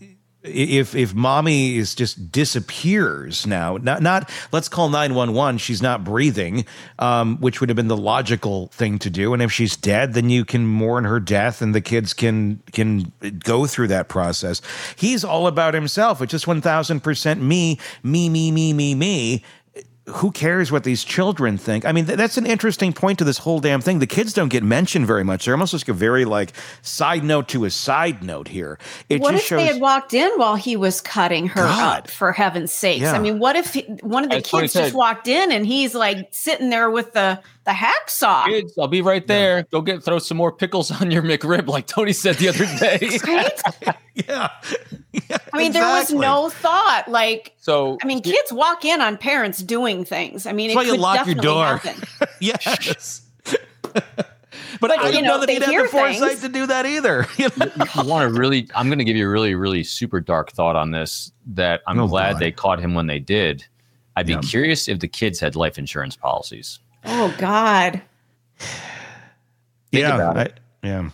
if if mommy is just disappears now, not, not let's call nine one one, she's not breathing, um, which would have been the logical thing to do. And if she's dead, then you can mourn her death and the kids can can go through that process. He's all about himself. It's just one thousand percent me, me, me, me, me, me. Who cares what these children think? I mean, th- that's an interesting point to this whole damn thing. The kids don't get mentioned very much. They're almost like a very like side note to a side note here. It what just if shows- they had walked in while he was cutting her God. up, for heaven's sakes? Yeah. I mean, what if he, one of the That's what kids he just said. walked in and he's like sitting there with the, the hacksaw? Kids, I'll be right there. Go get throw some more pickles on your McRib, like Tony said the other day. Right? yeah. yeah. I mean, exactly. there was no thought. Like, So I mean, kids walk in on parents doing things. I mean, That's it why could you lock your definitely door. happen. yes. But, But, I you didn't know, know that they he'd have hear the foresight things. to do that either. You know? I want to really, I'm going to give you a really, really super dark thought on this that I'm Oh, glad God. they caught him when they did. I'd be Yeah. curious if the kids had life insurance policies. Oh, God. yeah. about I, yeah.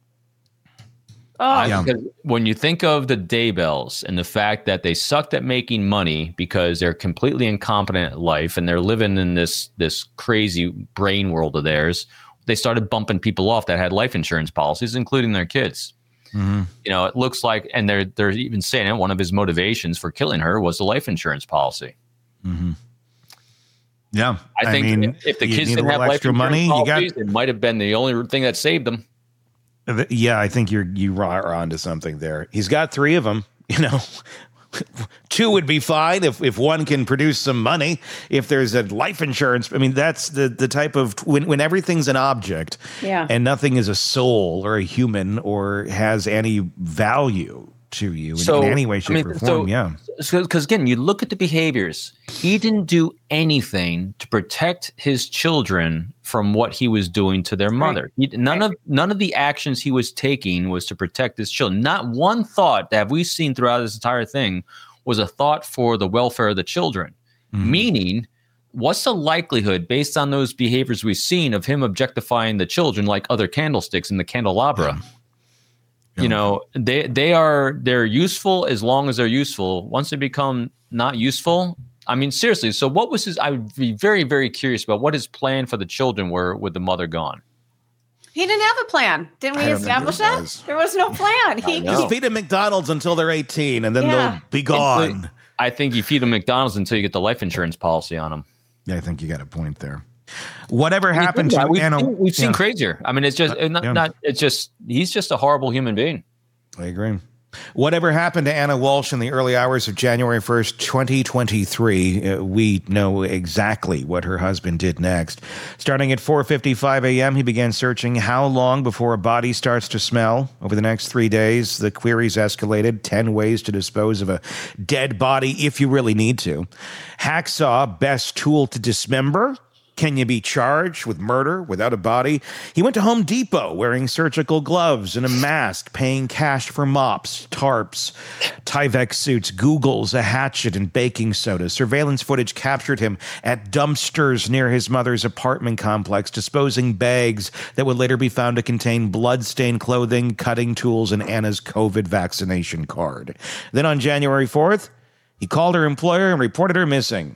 Oh, Yeah. Because when you think of the Daybells and the fact that they sucked at making money because they're completely incompetent at life and they're living in this this crazy brain world of theirs, they started bumping people off that had life insurance policies, including their kids. Mm-hmm. You know, it looks like, and they're they're even saying it, one of his motivations for killing her was the life insurance policy. Mm-hmm. Yeah. I think mean, if, if the you kids need a didn't have little life extra insurance money, you got policies, it might have been the only thing that saved them. Yeah, I think you're you are onto something there. He's got three of them. You know, two would be fine if if one can produce some money. If there's a life insurance, I mean, that's the the type of when when everything's an object, Yeah. and nothing is a soul or a human or has any value to you in, in any way, shape, I mean, or form. so, yeah, because again, you look at the behaviors. He didn't do anything to protect his children from what he was doing to their mother. He, none Right. of none of the actions he was taking was to protect his children. Not one thought that we've seen throughout this entire thing was a thought for the welfare of the children. Mm-hmm. Meaning, what's the likelihood, based on those behaviors we've seen, of him objectifying the children like other candlesticks in the candelabra? Yeah. You know, they they are they're useful as long as they're useful. Once they become not useful, I mean, seriously. So, what was his? I would be very, very curious about what his plan for the children were with the mother gone. He didn't have a plan. Didn't we I don't establish think there that? was. There was no plan. He know. just feed them McDonald's until they're eighteen, and then Yeah. they'll be gone. I think you feed them McDonald's until you get the life insurance policy on them. Yeah, I think you got a point there. Whatever happened to Yeah, we've Anna? seen, we've seen yeah. crazier. I mean, it's just Uh, not, yeah. not. It's just he's just a horrible human being. I agree. Whatever happened to Anna Walsh in the early hours of January first, twenty twenty-three, uh, we know exactly what her husband did next. Starting at four fifty-five a.m., he began searching how long before a body starts to smell. Over the next three days, the queries escalated. ten ways to dispose of a dead body if you really need to. Hacksaw, best tool to dismember. Can you be charged with murder without a body? He went to Home Depot wearing surgical gloves and a mask, paying cash for mops, tarps, Tyvek suits, Googles, a hatchet, and baking soda. Surveillance footage captured him at dumpsters near his mother's apartment complex, disposing bags that would later be found to contain blood-stained clothing, cutting tools, and Anna's COVID vaccination card. Then on January fourth, he called her employer and reported her missing.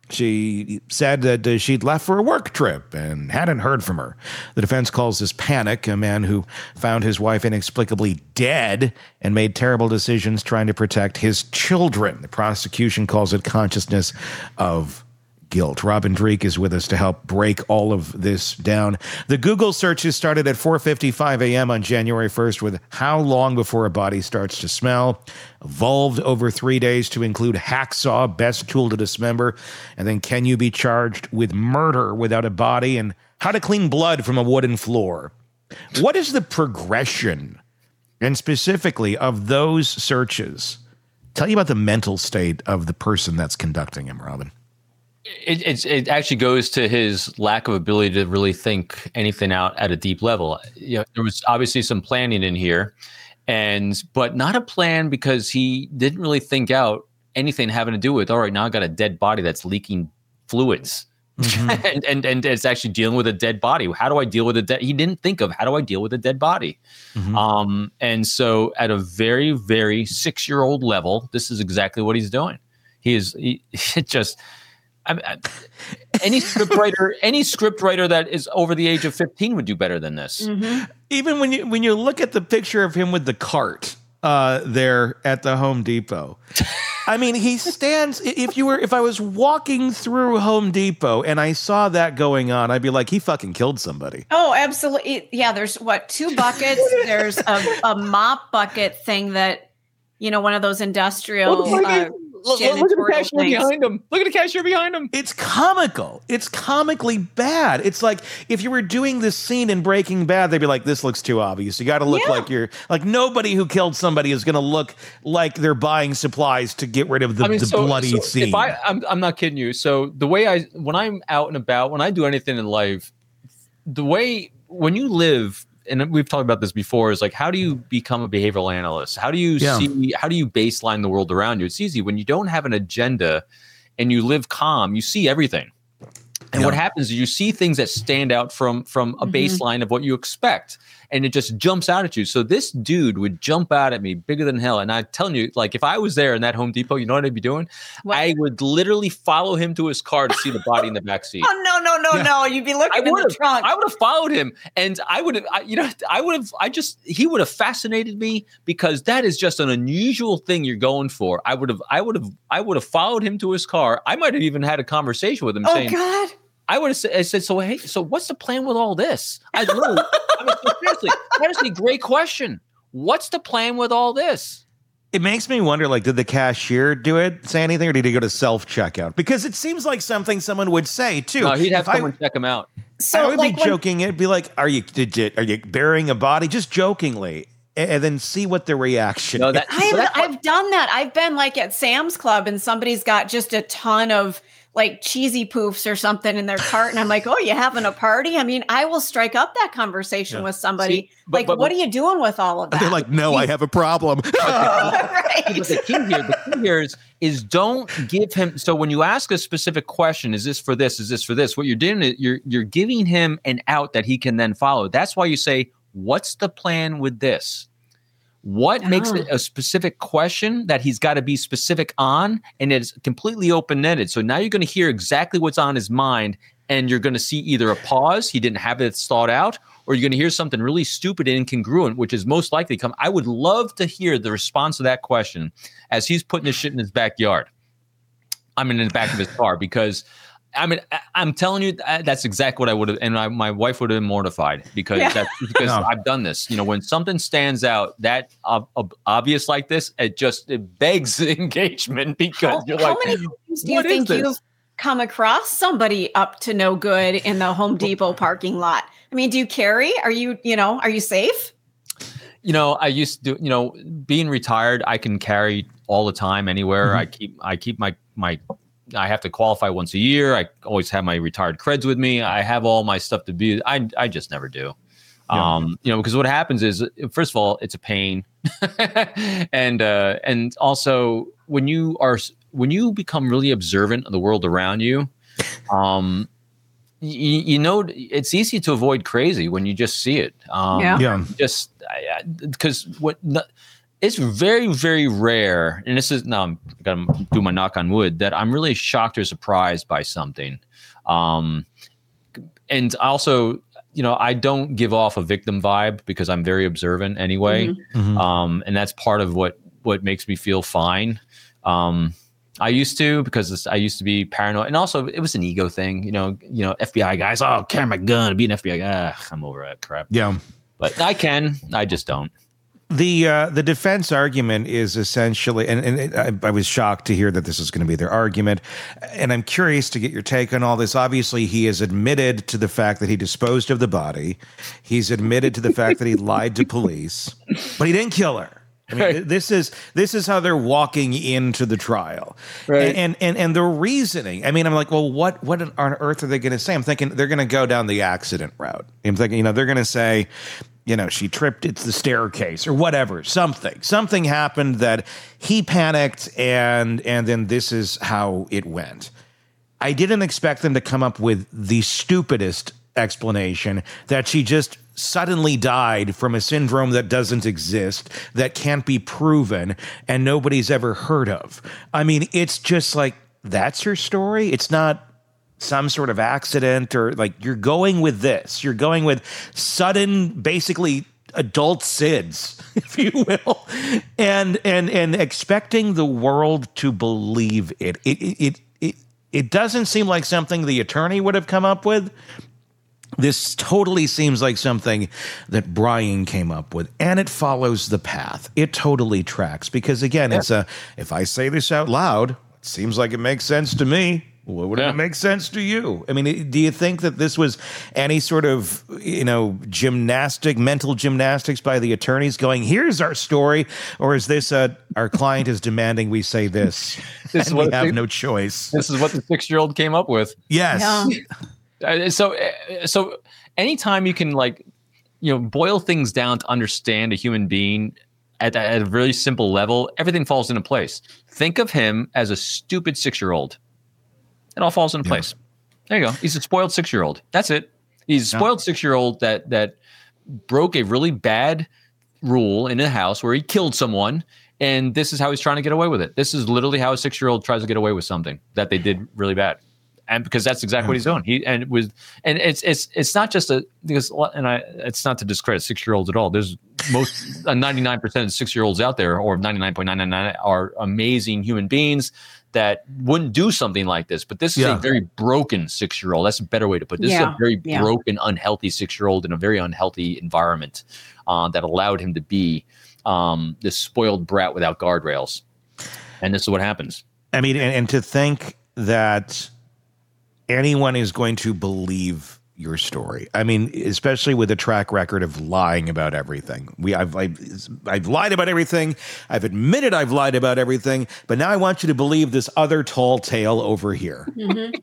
She said that uh, she'd left for a work trip and hadn't heard from her. The defense calls this panic. A man who found his wife inexplicably dead and made terrible decisions trying to protect his children. The prosecution calls it consciousness of guilt. Robin Dreeke is with us to help break all of this down. The Google searches started at four fifty-five a.m. on January first with how long before a body starts to smell, evolved over three days to include hacksaw, best tool to dismember, and then can you be charged with murder without a body, and how to clean blood from a wooden floor. What is the progression, and specifically of those searches? Tell you about the mental state of the person that's conducting them, Robin. It, it's, it actually goes to his lack of ability to really think anything out at a deep level. You know, there was obviously some planning in here, and but not a plan because he didn't really think out anything having to do with, all right, now I got a dead body that's leaking fluids. Mm-hmm. and, and and it's actually dealing with a dead body. How do I deal with a dead? He didn't think of how do I deal with a dead body. Mm-hmm. Um, and so at a very, very six-year-old level, this is exactly what he's doing. He is he, it just... I mean, any script writer, any script writer that is over the age of fifteen would do better than this. Mm-hmm. Even when you when you look at the picture of him with the cart uh, there at the Home Depot, I mean, he stands. If you were, if I was walking through Home Depot and I saw that going on, I'd be like, he fucking killed somebody. Oh, absolutely. Yeah, there's what two buckets. There's a, a mop bucket thing that, you know, one of those industrial. Uh, Look, look at the cashier things. behind him. Look at the cashier behind him. It's comical. It's comically bad. It's like if you were doing this scene in Breaking Bad, they'd be like, this looks too obvious. You got to look yeah. like you're like nobody who killed somebody is going to look like they're buying supplies to get rid of the, I mean, the so, bloody so scene. If I, I'm, I'm not kidding you. So the way I, when I'm out and about, when I do anything in life, the way when you live, and we've talked about this before, is like, how do you become a behavioral analyst? How do you yeah. see, how do you baseline the world around you? It's easy when you don't have an agenda and you live calm, you see everything. And yeah. what happens is you see things that stand out from, from a mm-hmm. baseline of what you expect. And it just jumps out at you. So this dude would jump out at me bigger than hell. And I'm telling you, like, if I was there in that Home Depot, you know what I'd be doing? What? I would literally follow him to his car to see the body in the back seat. Oh, no, no, no, yeah. no. You'd be looking in the trunk. I would have followed him. And I would have, you know, I would have, I just, he would have fascinated me because that is just an unusual thing you're going for. I would have, I would have, I would have followed him to his car. I might have even had a conversation with him oh, saying, God. I would have said, I said, so, hey, so what's the plan with all this? I literally, I mean, seriously, that is a great question. What's the plan with all this? It makes me wonder, like, did the cashier do it, say anything, or did he go to self-checkout? Because it seems like something someone would say, too. No, he'd have if someone I, check him out. So I would like be when, joking. It'd be like, are you, did you, are you burying a body? Just jokingly. And then see what the reaction no, that, is. I've, I've done that. I've been, like, at Sam's Club, and somebody's got just a ton of like cheesy poofs or something in their cart. And I'm like, oh, you having a party? I mean, I will strike up that conversation yeah. with somebody. See, but, like, but, what but, are you doing with all of that? They're like, no, I have a problem. Right. But the key here, the key here is, is don't give him. So when you ask a specific question, is this for this? Is this for this? What you're doing is you're, you're giving him an out that he can then follow. That's why you say, what's the plan with this? What oh. makes it a specific question that he's got to be specific on, and it's completely open-ended. So now you're going to hear exactly what's on his mind, and you're going to see either a pause, he didn't have it thought out, or you're going to hear something really stupid and incongruent, which is most likely come. I would love to hear the response to that question as he's putting his shit in his backyard. I mean, in the back of his car, because I mean, I'm telling you, that's exactly what I would have, and I, my wife would have been mortified because yeah. that's because no. I've done this. You know, when something stands out that uh, obvious like this, it just it begs engagement because how, you're how like, many times do you think you've come across somebody up to no good in the Home Depot parking lot? I mean, do you carry? Are you, you know, are you safe? You know, I used to, you know, being retired, I can carry all the time anywhere. Mm-hmm. I keep, I keep my my. I have to qualify once a year. I always have my retired creds with me. I have all my stuff to be. I I just never do. Yeah. Um, you know, because what happens is, first of all, it's a pain, and uh, and also when you are when you become really observant of the world around you, um, you, you know, it's easy to avoid crazy when you just see it. Um, yeah. yeah. Just because what. It's very, very rare, and this is now I'm gonna do my knock on wood, that I'm really shocked or surprised by something. Um, and also, you know, I don't give off a victim vibe because I'm very observant anyway. Mm-hmm. Mm-hmm. Um, and that's part of what what makes me feel fine. Um, I used to because it's, I used to be paranoid, and also it was an ego thing. You know, you know, F B I guys, oh, carry my gun, be an F B I guy. Ah, I'm over that crap. Yeah, but I can, I just don't. The uh, the defense argument is essentially, and, and it, I, I was shocked to hear that this is going to be their argument, and I'm curious to get your take on all this. Obviously, he has admitted to the fact that he disposed of the body. He's admitted to the fact that he lied to police, but he didn't kill her. I mean, right. this is this is how they're walking into the trial, right. and, and and the reasoning. I mean, I'm like, well, what what on earth are they going to say? I'm thinking they're going to go down the accident route. I'm thinking, you know, they're going to say, you know, she tripped, it's the staircase or whatever, something. Something happened that he panicked, and and then this is how it went. I didn't expect them to come up with the stupidest explanation that she just suddenly died from a syndrome that doesn't exist, that can't be proven, and nobody's ever heard of. I mean, it's just like, that's her story? It's not some sort of accident, or like, you're going with this. You're going with sudden, basically adult S I D S, if you will, and and and expecting the world to believe it. It it it it doesn't seem like something the attorney would have come up with. This totally seems like something that Brian came up with, and it follows the path. It totally tracks because, again, yeah. it's a, if I say this out loud, it seems like it makes sense to me. Well, would yeah. it make sense to you? I mean, do you think that this was any sort of, you know, gymnastic, mental gymnastics by the attorneys going, here's our story? Or is this a, our client is demanding we say this, this and is what we have six, no choice? This is what the six-year-old came up with. Yes. Yeah. Uh, so, uh, so anytime you can, like, you know, boil things down to understand a human being at, at a really simple level, everything falls into place. Think of him as a stupid six-year-old. It all falls into place. Yeah. There you go. He's a spoiled six-year-old. That's it. He's a spoiled yeah. six-year-old that that broke a really bad rule in a house where he killed someone, and this is how he's trying to get away with it. This is literally how a six-year-old tries to get away with something that they did really bad. And because that's exactly what he's doing. He and with and it's it's it's not just a because and I it's not to discredit six year olds at all. There's most uh, ninety-nine percent of six year olds out there, or ninety-nine point nine nine nine, are amazing human beings that wouldn't do something like this. But this is yeah. a very broken six year old. That's a better way to put it. This yeah. is a very yeah. broken, unhealthy six year old in a very unhealthy environment uh, that allowed him to be um, this spoiled brat without guardrails. And this is what happens. I mean, and, and to think that anyone is going to believe your story. I mean, especially with a track record of lying about everything. We, I've, I've, I've lied about everything. I've admitted I've lied about everything. But now I want you to believe this other tall tale over here. Mm-hmm.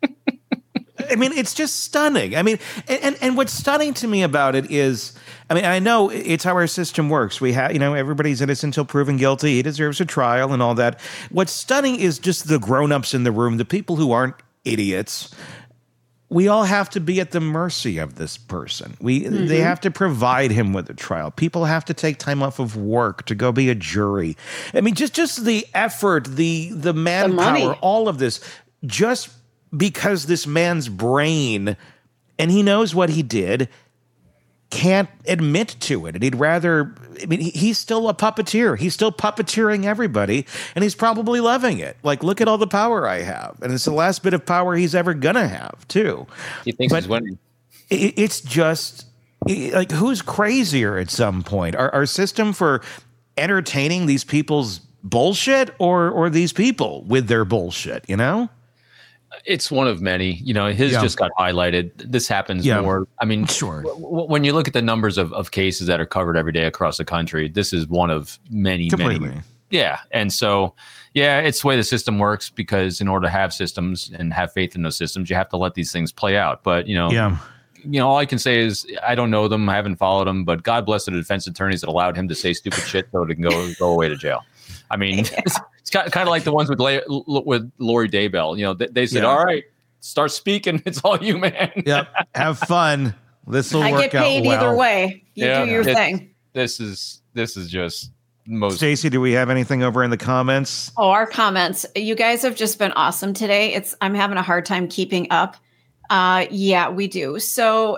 I mean, it's just stunning. I mean, and and what's stunning to me about it is, I mean, I know it's how our system works. We have, you know, everybody's innocent until proven guilty. He deserves a trial and all that. What's stunning is just the grown-ups in the room, the people who aren't idiots. We all have to be at the mercy of this person. We mm-hmm. They have to provide him with a trial. People have to take time off of work to go be a jury. I mean, just just the effort, the the manpower, the all of this, just because this man's brain, and he knows what he did, can't admit to it. And he'd rather, I mean, he's still a puppeteer. He's still puppeteering everybody, and he's probably loving it. Like, look at all the power I have. And it's the last bit of power he's ever going to have, too. He thinks but he's winning. It, it's just, like, who's crazier at some point? Our, our system for entertaining these people's bullshit, or or these people with their bullshit, you know? It's one of many, you know, his yeah. just got highlighted. This happens yeah. more. I mean, sure. w- when you look at the numbers of, of cases that are covered every day across the country, this is one of many, Completely. many Yeah. And so, yeah, it's the way the system works, because in order to have systems and have faith in those systems, you have to let these things play out. But, you know, Yeah. you know, all I can say is I don't know them. I haven't followed them, but God bless the defense attorneys that allowed him to say stupid shit so it can go go away to jail. I mean, yeah. it's, it's kind of like the ones with La- with Lori Daybell. You know, they, they said, Yeah. all right, start speaking. It's all you, man. Yep. Have fun. This will I work get paid out well. either way. You Yeah. do your It's- thing. This is this is just most. Stacey, do we have anything over in the comments? Oh, our comments. You guys have just been awesome today. It's I'm having a hard time keeping up. Uh, yeah, we do. So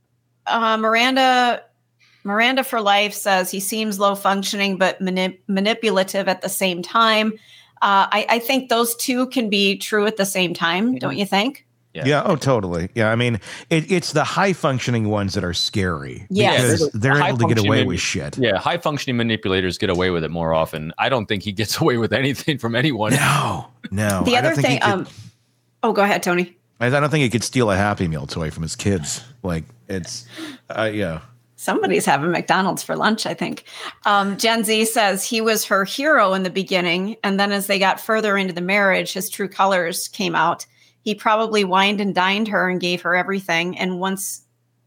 uh, Miranda Miranda for Life says he seems low functioning but manip- manipulative at the same time. Uh, I, I think those two can be true at the same time, don't you think? Yeah. Yeah. Oh, totally. Yeah. I mean, it, it's the high functioning ones that are scary. Yes. Because they're High able to get away functioning- with shit. Yeah, high functioning manipulators get away with it more often. I don't think he gets away with anything from anyone. No, no. The I don't other think he thing, could- um, oh, go ahead, Tony. I don't think he could steal a Happy Meal toy from his kids. Like it's, uh, yeah. Somebody's having McDonald's for lunch, I think. Um, Gen Z says he was her hero in the beginning, and then as they got further into the marriage, his true colors came out. He probably wined and dined her and gave her everything. And once,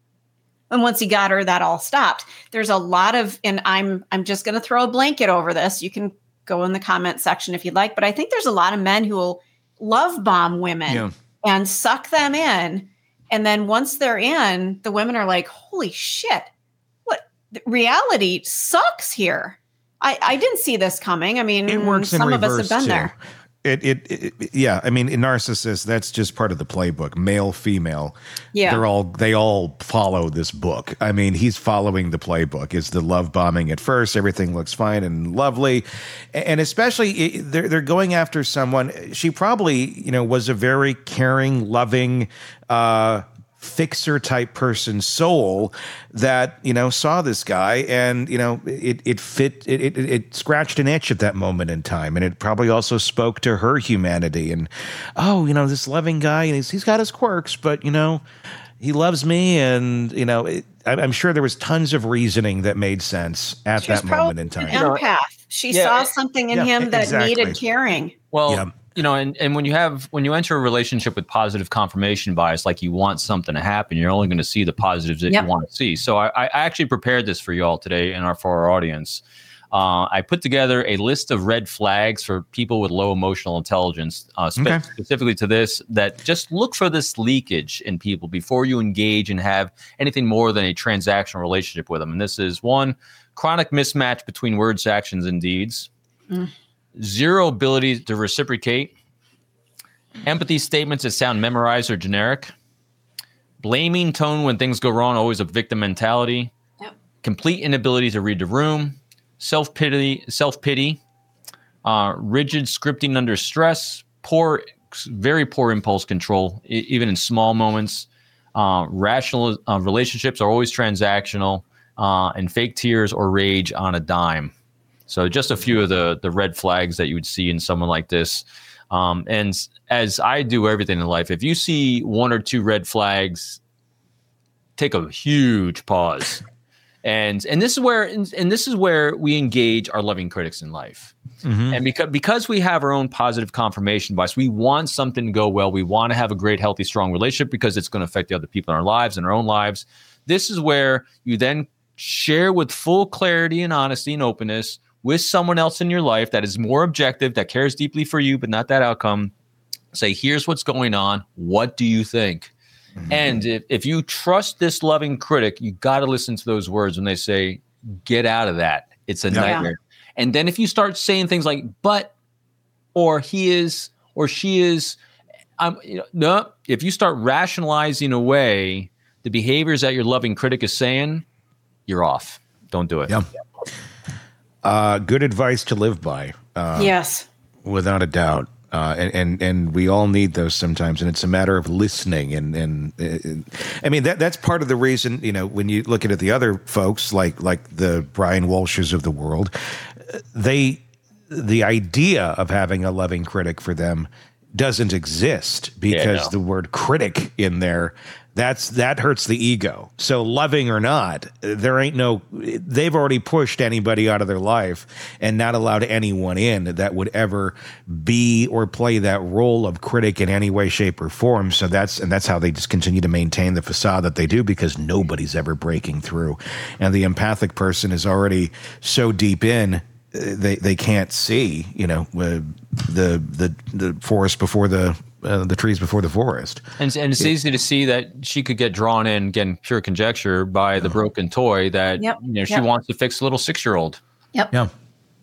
and once he got her, that all stopped. There's a lot of, and I'm I'm just going to throw a blanket over this. You can go in the comment section if you'd like, but I think there's a lot of men who will love bomb women Yeah. and suck them in. And then once they're in, the women are like, holy shit, what reality sucks here. I, I didn't see this coming. I mean, It works in some of reverse us have been too. there. It, it, it, yeah. I mean, in narcissists, that's just part of the playbook. Male, female. Yeah. They're all, they all follow this book. I mean, he's following the playbook. It's the love bombing at first. Everything looks fine and lovely. And especially it, they're, they're going after someone. She probably, you know, was a very caring, loving, uh, fixer type person soul that, you know, saw this guy and, you know, it, it fit, it, it, it scratched an itch at that moment in time. And it probably also spoke to her humanity and, oh, you know, this loving guy and he's, he's got his quirks, but, you know, he loves me. And, you know, it, I'm sure there was tons of reasoning that made sense at She was that moment in probably time. an empath. She Yeah, saw it- something in yeah, him that exactly. needed caring. Well, Yeah. you know, and, and when you have when you enter a relationship with positive confirmation bias, like you want something to happen, you're only going to see the positives that Yep. you want to see. So I, I actually prepared this for you all today and our for our audience. Uh, I put together a list of red flags for people with low emotional intelligence, uh, spe- Okay. specifically to this, that just look for this leakage in people before you engage and have anything more than a transactional relationship with them. And this is one, chronic mismatch between words, actions, and deeds. Mm. Zero ability to reciprocate, empathy statements that sound memorized or generic, blaming tone when things go wrong, always a victim mentality, Yep. complete inability to read the room, self-pity, self-pity, uh, rigid scripting under stress, poor, very poor impulse control, e- even in small moments, uh, rational uh, relationships are always transactional, uh, and fake tears or rage on a dime. So just a few of the the red flags that you would see in someone like this. Um, and as I do everything in life, if you see one or two red flags, take a huge pause. And and this is where and, and this is where we engage our loving critics in life. Mhm. And because because we have our own positive confirmation bias, we want something to go well. We want to have a great, healthy, strong relationship because it's going to affect the other people in our lives and our own lives. This is where you then share with full clarity and honesty and openness with someone else in your life that is more objective, that cares deeply for you, but not that outcome. Say, here's what's going on. What do you think? Mm-hmm. And if, if you trust this loving critic, you got to listen to those words when they say, get out of that. It's a Yeah. nightmare. And then if you start saying things like, but, or he is, or she is, um, you know, no, if you start rationalizing away the behaviors that your loving critic is saying, you're off. Don't do it. Yeah. Uh, good advice to live by. Uh, Yes. Without a doubt. Uh, and, and and we all need those sometimes, and it's a matter of listening. And and uh, I mean that that's part of the reason. You know, when you look at it, the other folks like like the Brian Walshes of the world, they the idea of having a loving critic for them doesn't exist because Yeah, no. the word critic in there, that's that hurts the ego. So loving or not, there ain't no, they've already pushed anybody out of their life and not allowed anyone in that would ever be or play that role of critic in any way, shape, or form. So that's, and that's how they just continue to maintain the facade that they do, because nobody's ever breaking through. And the empathic person is already so deep in, they they can't see, you know, uh, the the the forest before the uh, the trees before the forest. And, and it's easy to see that she could get drawn in, again, pure conjecture, by the broken toy that Yep. you know she Yep. wants to fix a little six-year-old. Yep. Yeah.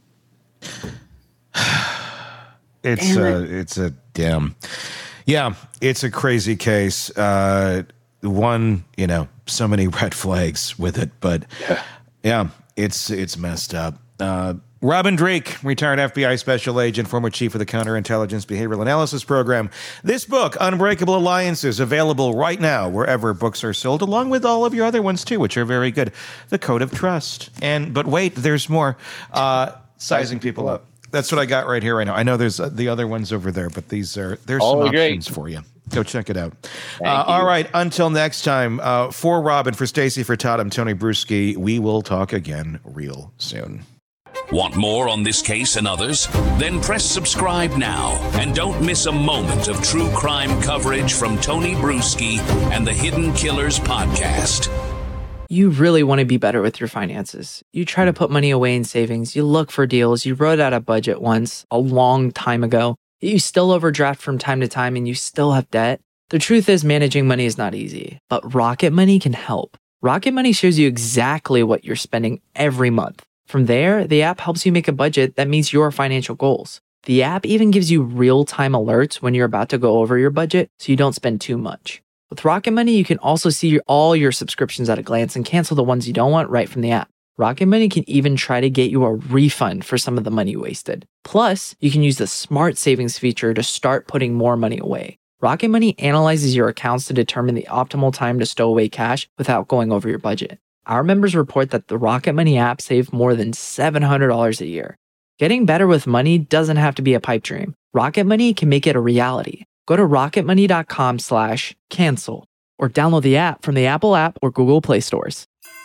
It's Damn a, it's a damn, yeah, it's a crazy case. Uh, one, you know, so many red flags with it, but yeah, yeah it's it's messed up. Uh, Robin Drake, retired F B I special agent, former chief of the Counterintelligence Behavioral Analysis Program. This book, Unbreakable Alliances, available right now wherever books are sold, along with all of your other ones too, which are very good. The Code of Trust. And, but wait, there's more. Uh, sizing people up. That's what I got right here right now. I know there's uh, the other ones over there, but these are, there's Oh, some great. options for you. Go check it out. Thank Uh, you. all right. Until next time, uh, for Robin, for Stacey, for Todd, I'm Tony Bruschi. We will talk again real soon. Want more on this case and others? Then press subscribe now and don't miss a moment of true crime coverage from Tony Bruschi and the Hidden Killers podcast. You really want to be better with your finances. You try to put money away in savings. You look for deals. You wrote out a budget once a long time ago. You still overdraft from time to time and you still have debt. The truth is, managing money is not easy, but Rocket Money can help. Rocket Money shows you exactly what you're spending every month. From there, the app helps you make a budget that meets your financial goals. The app even gives you real-time alerts when you're about to go over your budget so you don't spend too much. With Rocket Money, you can also see your, all your subscriptions at a glance and cancel the ones you don't want right from the app. Rocket Money can even try to get you a refund for some of the money wasted. Plus, you can use the Smart Savings feature to start putting more money away. Rocket Money analyzes your accounts to determine the optimal time to stow away cash without going over your budget. Our members report that the Rocket Money app saved more than seven hundred dollars a year. Getting better with money doesn't have to be a pipe dream. Rocket Money can make it a reality. Go to rocketmoney.com slash cancel or download the app from the Apple app or Google Play stores.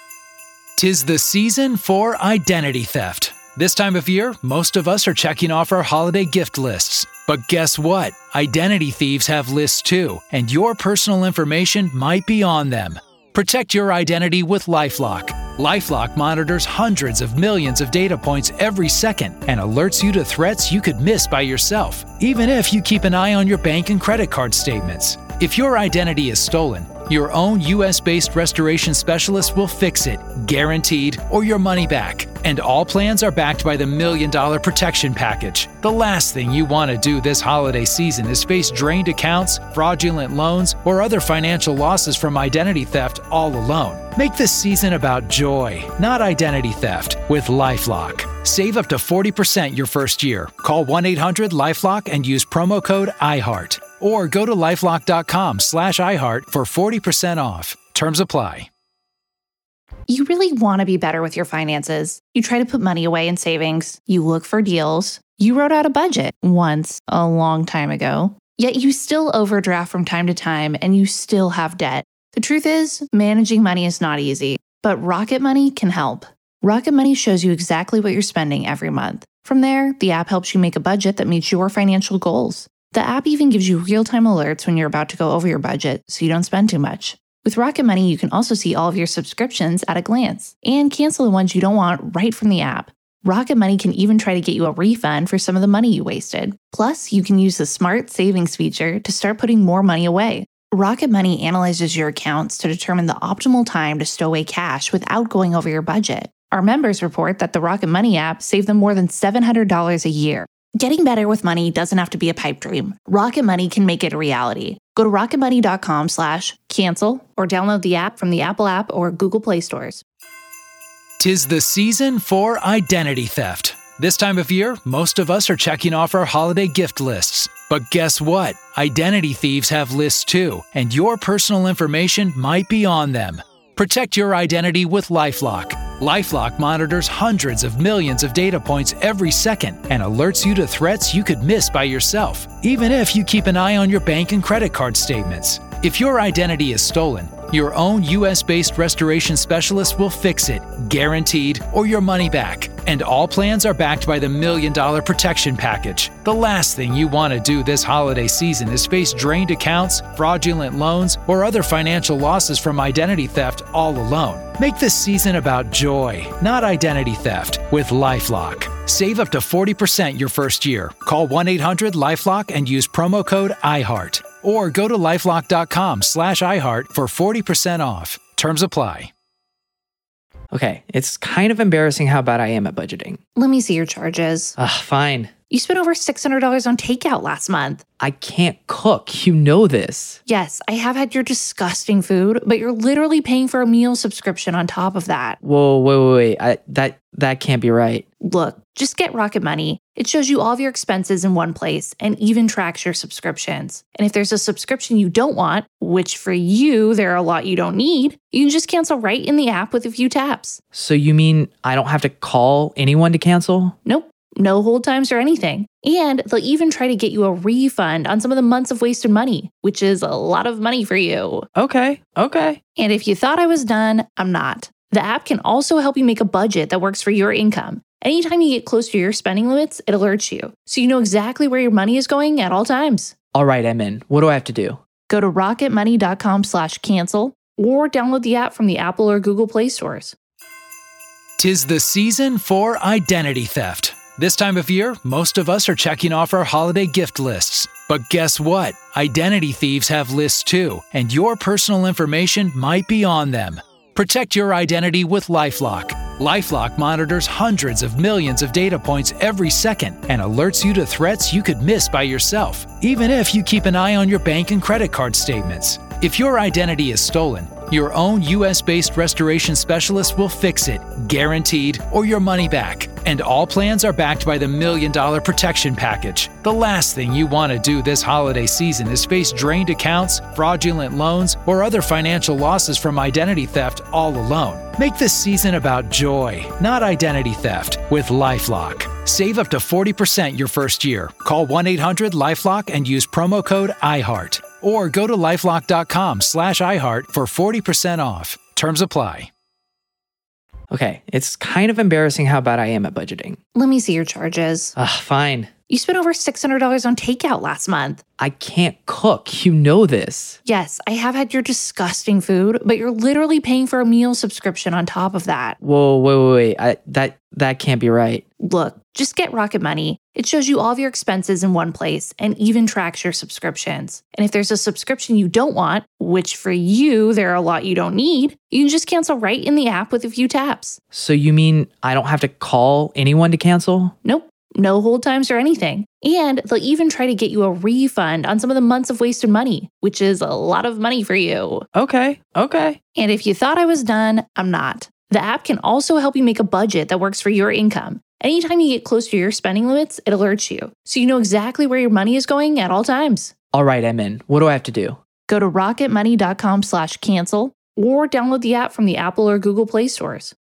'Tis the season for identity theft. This time of year, most of us are checking off our holiday gift lists. But guess what? Identity thieves have lists too, and your personal information might be on them. Protect your identity with LifeLock. LifeLock monitors hundreds of millions of data points every second and alerts you to threats you could miss by yourself, even if you keep an eye on your bank and credit card statements. If your identity is stolen, your own U S-based restoration specialist will fix it, guaranteed, or your money back. And all plans are backed by the Million Dollar Protection Package. The last thing you want to do this holiday season is face drained accounts, fraudulent loans, or other financial losses from identity theft all alone. Make this season about joy, not identity theft, with LifeLock. Save up to forty percent your first year. Call one eight hundred LifeLock and use promo code iHeart. Or go to lifelock.com slash iHeart for forty percent off. Terms apply. You really want to be better with your finances. You try to put money away in savings. You look for deals. You wrote out a budget once a long time ago. Yet you still overdraft from time to time and you still have debt. The truth is, managing money is not easy, but Rocket Money can help. Rocket Money shows you exactly what you're spending every month. From there, the app helps you make a budget that meets your financial goals. The app even gives you real-time alerts when you're about to go over your budget so you don't spend too much. With Rocket Money, you can also see all of your subscriptions at a glance and cancel the ones you don't want right from the app. Rocket Money can even try to get you a refund for some of the money you wasted. Plus, you can use the Smart Savings feature to start putting more money away. Rocket Money analyzes your accounts to determine the optimal time to stow away cash without going over your budget. Our members report that the Rocket Money app saved them more than seven hundred dollars a year. Getting better with money doesn't have to be a pipe dream. Rocket Money can make it a reality. Go to rocketmoney.com slash cancel or download the app from the Apple app or Google Play stores. 'Tis the season for identity theft. This time of year, most of us are checking off our holiday gift lists. But guess what? Identity thieves have lists too, and your personal information might be on them. Protect your identity with LifeLock. LifeLock monitors hundreds of millions of data points every second and alerts you to threats you could miss by yourself, even if you keep an eye on your bank and credit card statements. If your identity is stolen, your own U S-based restoration specialist will fix it, guaranteed, or your money back. And all plans are backed by the Million Dollar Protection Package. The last thing you want to do this holiday season is face drained accounts, fraudulent loans, or other financial losses from identity theft all alone. Make this season about joy, not identity theft, with LifeLock. Save up to forty percent your first year. Call one eight hundred LifeLock and use promo code iHeart. Or go to lifelock.com slash iHeart for forty percent off. Terms apply. Okay, it's kind of embarrassing how bad I am at budgeting. Let me see your charges. Ugh, fine. You spent over six hundred dollars on takeout last month. I can't cook. You know this. Yes, I have had your disgusting food, but you're literally paying for a meal subscription on top of that. Whoa, wait, wait, wait. I, that, that can't be right. Look, just get Rocket Money. It shows you all of your expenses in one place and even tracks your subscriptions. And if there's a subscription you don't want, which for you, there are a lot you don't need, you can just cancel right in the app with a few taps. So you mean I don't have to call anyone to cancel? Nope. No hold times or anything. And they'll even try to get you a refund on some of the months of wasted money, which is a lot of money for you. Okay, okay. And if you thought I was done, I'm not. The app can also help you make a budget that works for your income. Anytime you get close to your spending limits, it alerts you, so you know exactly where your money is going at all times. All right, I'm in. What do I have to do? Go to rocketmoney.com slash cancel or download the app from the Apple or Google Play stores. 'Tis the season for identity theft. This time of year, most of us are checking off our holiday gift lists. But guess what? Identity thieves have lists too, and your personal information might be on them. Protect your identity with LifeLock. LifeLock monitors hundreds of millions of data points every second and alerts you to threats you could miss by yourself, even if you keep an eye on your bank and credit card statements. If your identity is stolen, your own U S-based restoration specialist will fix it, guaranteed, or your money back. And all plans are backed by the Million Dollar Protection Package. The last thing you want to do this holiday season is face drained accounts, fraudulent loans, or other financial losses from identity theft all alone. Make this season about joy, not identity theft, with LifeLock. Save up to forty percent your first year. Call one eight hundred LifeLock and use promo code iHeart. Or go to lifelock.com slash iHeart for forty percent off. Terms apply. Okay, it's kind of embarrassing how bad I am at budgeting. Let me see your charges. Ugh, fine. You spent over six hundred dollars on takeout last month. I can't cook. You know this. Yes, I have had your disgusting food, but you're literally paying for a meal subscription on top of that. Whoa, wait, wait, wait. I, that, that can't be right. Look, just get Rocket Money. It shows you all of your expenses in one place and even tracks your subscriptions. And if there's a subscription you don't want, which for you, there are a lot you don't need, you can just cancel right in the app with a few taps. So you mean I don't have to call anyone to cancel? Nope. No hold times or anything. And they'll even try to get you a refund on some of the months of wasted money, which is a lot of money for you. Okay, okay. And if you thought I was done, I'm not. The app can also help you make a budget that works for your income. Anytime you get close to your spending limits, it alerts you, so you know exactly where your money is going at all times. All right, I'm in. What do I have to do? Go to rocketmoney.com slash cancel or download the app from the Apple or Google Play stores.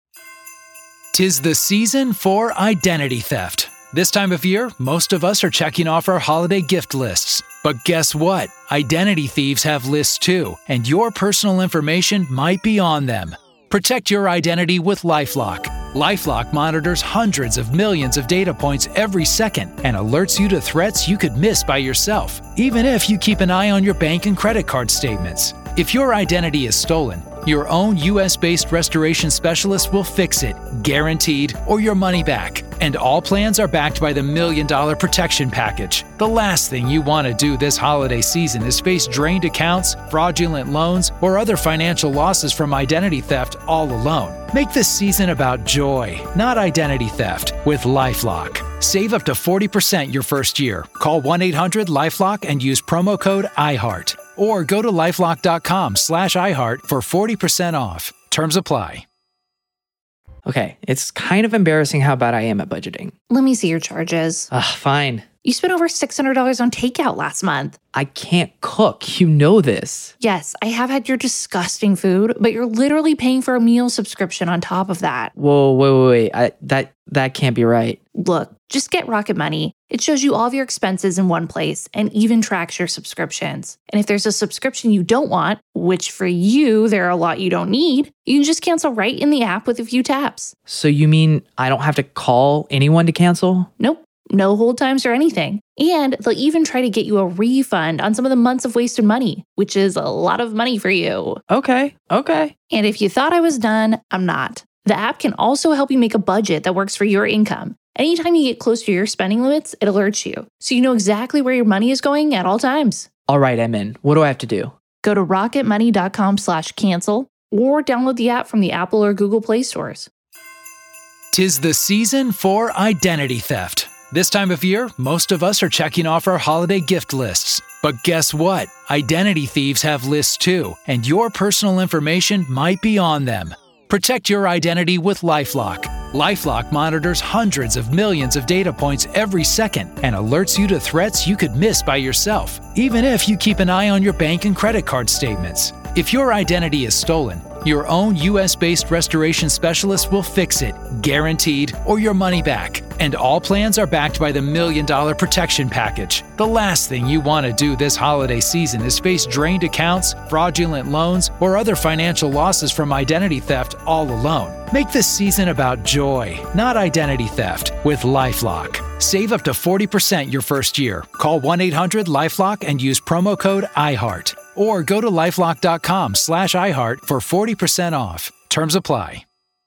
'Tis the season for identity theft. This time of year, most of us are checking off our holiday gift lists. But guess what? Identity thieves have lists too, and your personal information might be on them. Protect your identity with LifeLock. LifeLock monitors hundreds of millions of data points every second and alerts you to threats you could miss by yourself, even if you keep an eye on your bank and credit card statements. If your identity is stolen, your own U S-based restoration specialist will fix it, guaranteed, or your money back. And all plans are backed by the Million Dollar Protection Package. The last thing you want to do this holiday season is face drained accounts, fraudulent loans, or other financial losses from identity theft all alone. Make this season about joy, not identity theft, with LifeLock. Save up to forty percent your first year. Call one eight hundred LifeLock and use promo code iHeart. Or go to lifelock.com slash iHeart for forty percent off. Terms apply. Okay, it's kind of embarrassing how bad I am at budgeting. Let me see your charges. Ugh, fine. You spent over six hundred dollars on takeout last month. I can't cook. You know this. Yes, I have had your disgusting food, but you're literally paying for a meal subscription on top of that. Whoa, wait, wait, wait. I, that, that can't be right. Look, just get Rocket Money. It shows you all of your expenses in one place and even tracks your subscriptions. And if there's a subscription you don't want, which for you, there are a lot you don't need, you can just cancel right in the app with a few taps. So you mean I don't have to call anyone to cancel? Nope. No hold times or anything. And they'll even try to get you a refund on some of the months of wasted money, which is a lot of money for you. Okay, okay. And if you thought I was done, I'm not. The app can also help you make a budget that works for your income. Anytime you get close to your spending limits, it alerts you, so you know exactly where your money is going at all times. All right, I'm in. What do I have to do? Go to rocketmoney.com slash cancel or download the app from the Apple or Google Play stores. 'Tis the season for identity theft. This time of year, most of us are checking off our holiday gift lists. But guess what? Identity thieves have lists too, and your personal information might be on them. Protect your identity with LifeLock. LifeLock monitors hundreds of millions of data points every second and alerts you to threats you could miss by yourself, even if you keep an eye on your bank and credit card statements. If your identity is stolen, your own U S-based restoration specialist will fix it, guaranteed, or your money back. And all plans are backed by the Million Dollar Protection Package. The last thing you want to do this holiday season is face drained accounts, fraudulent loans, or other financial losses from identity theft all alone. Make this season about joy, not identity theft, with LifeLock. Save up to forty percent your first year. Call one eight hundred LifeLock and use promo code iHeart. Or go to lifelock.com slash iHeart for forty percent off. Terms apply.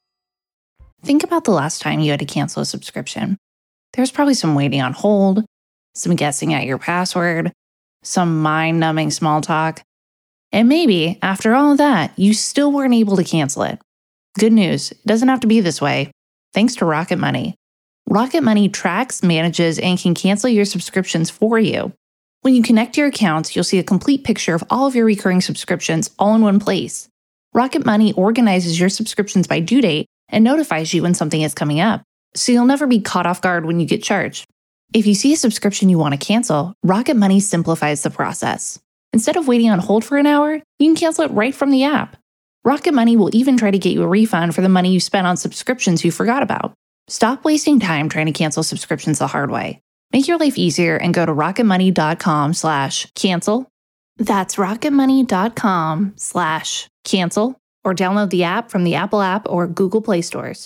Think about the last time you had to cancel a subscription. There's probably some waiting on hold, some guessing at your password, some mind-numbing small talk. And maybe, after all of that, you still weren't able to cancel it. Good news, it doesn't have to be this way. Thanks to Rocket Money. Rocket Money tracks, manages, and can cancel your subscriptions for you. When you connect your accounts, you'll see a complete picture of all of your recurring subscriptions all in one place. Rocket Money organizes your subscriptions by due date and notifies you when something is coming up, so you'll never be caught off guard when you get charged. If you see a subscription you want to cancel, Rocket Money simplifies the process. Instead of waiting on hold for an hour, you can cancel it right from the app. Rocket Money will even try to get you a refund for the money you spent on subscriptions you forgot about. Stop wasting time trying to cancel subscriptions the hard way. Make your life easier and go to rocketmoney.com slash cancel. That's rocketmoney.com slash cancel or download the app from the Apple app or Google Play stores.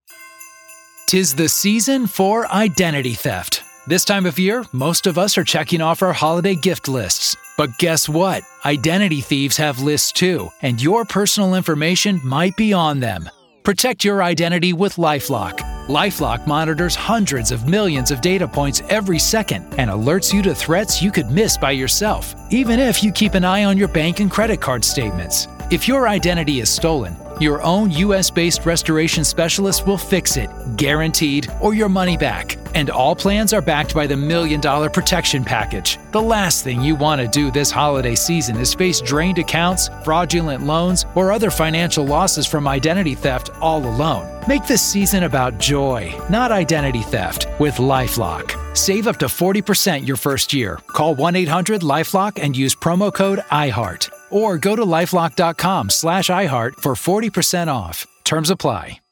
'Tis the season for identity theft. This time of year, most of us are checking off our holiday gift lists. But guess what? Identity thieves have lists too, and your personal information might be on them. Protect your identity with LifeLock. LifeLock monitors hundreds of millions of data points every second and alerts you to threats you could miss by yourself, even if you keep an eye on your bank and credit card statements. If your identity is stolen, your own U S-based restoration specialist will fix it, guaranteed, or your money back. And all plans are backed by the Million Dollar Protection Package. The last thing you want to do this holiday season is face drained accounts, fraudulent loans, or other financial losses from identity theft all alone. Make this season about joy, not identity theft, with LifeLock. Save up to forty percent your first year. Call one eight hundred LifeLock and use promo code iHeart. Or go to lifelock.com slash iHeart for forty percent off. Terms apply.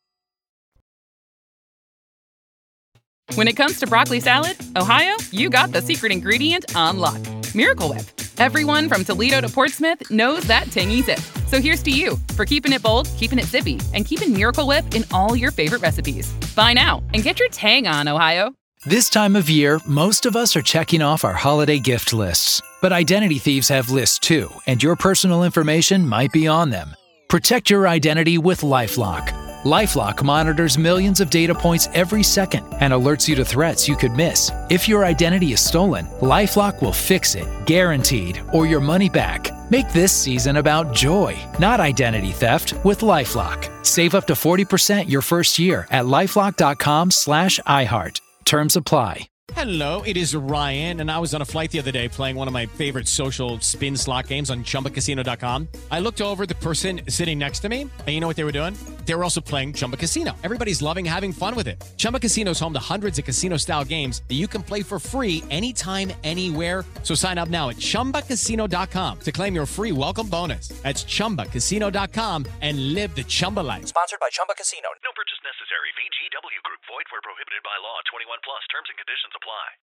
When it comes to broccoli salad, Ohio, you got the secret ingredient on lock. Miracle Whip. Everyone from Toledo to Portsmouth knows that tangy zip. So here's to you for keeping it bold, keeping it zippy, and keeping Miracle Whip in all your favorite recipes. Buy now and get your tang on, Ohio. This time of year, most of us are checking off our holiday gift lists. But identity thieves have lists too, and your personal information might be on them. Protect your identity with LifeLock. LifeLock monitors millions of data points every second and alerts you to threats you could miss. If your identity is stolen, LifeLock will fix it, guaranteed, or your money back. Make this season about joy, not identity theft, with LifeLock. Save up to forty percent your first year at lifelock.com slash iHeart. Terms apply. Hello, it is Ryan, and I was on a flight the other day playing one of my favorite social spin slot games on Chumba Casino dot com. I looked over at the person sitting next to me, and you know what they were doing? They were also playing Chumba Casino. Everybody's loving having fun with it. Chumba Casino is home to hundreds of casino-style games that you can play for free anytime, anywhere. So sign up now at Chumba Casino dot com to claim your free welcome bonus. That's Chumba Casino dot com and live the Chumba life. Sponsored by Chumba Casino. No purchase necessary. V G W Group. Void where prohibited by law. twenty-one plus. Terms and conditions apply.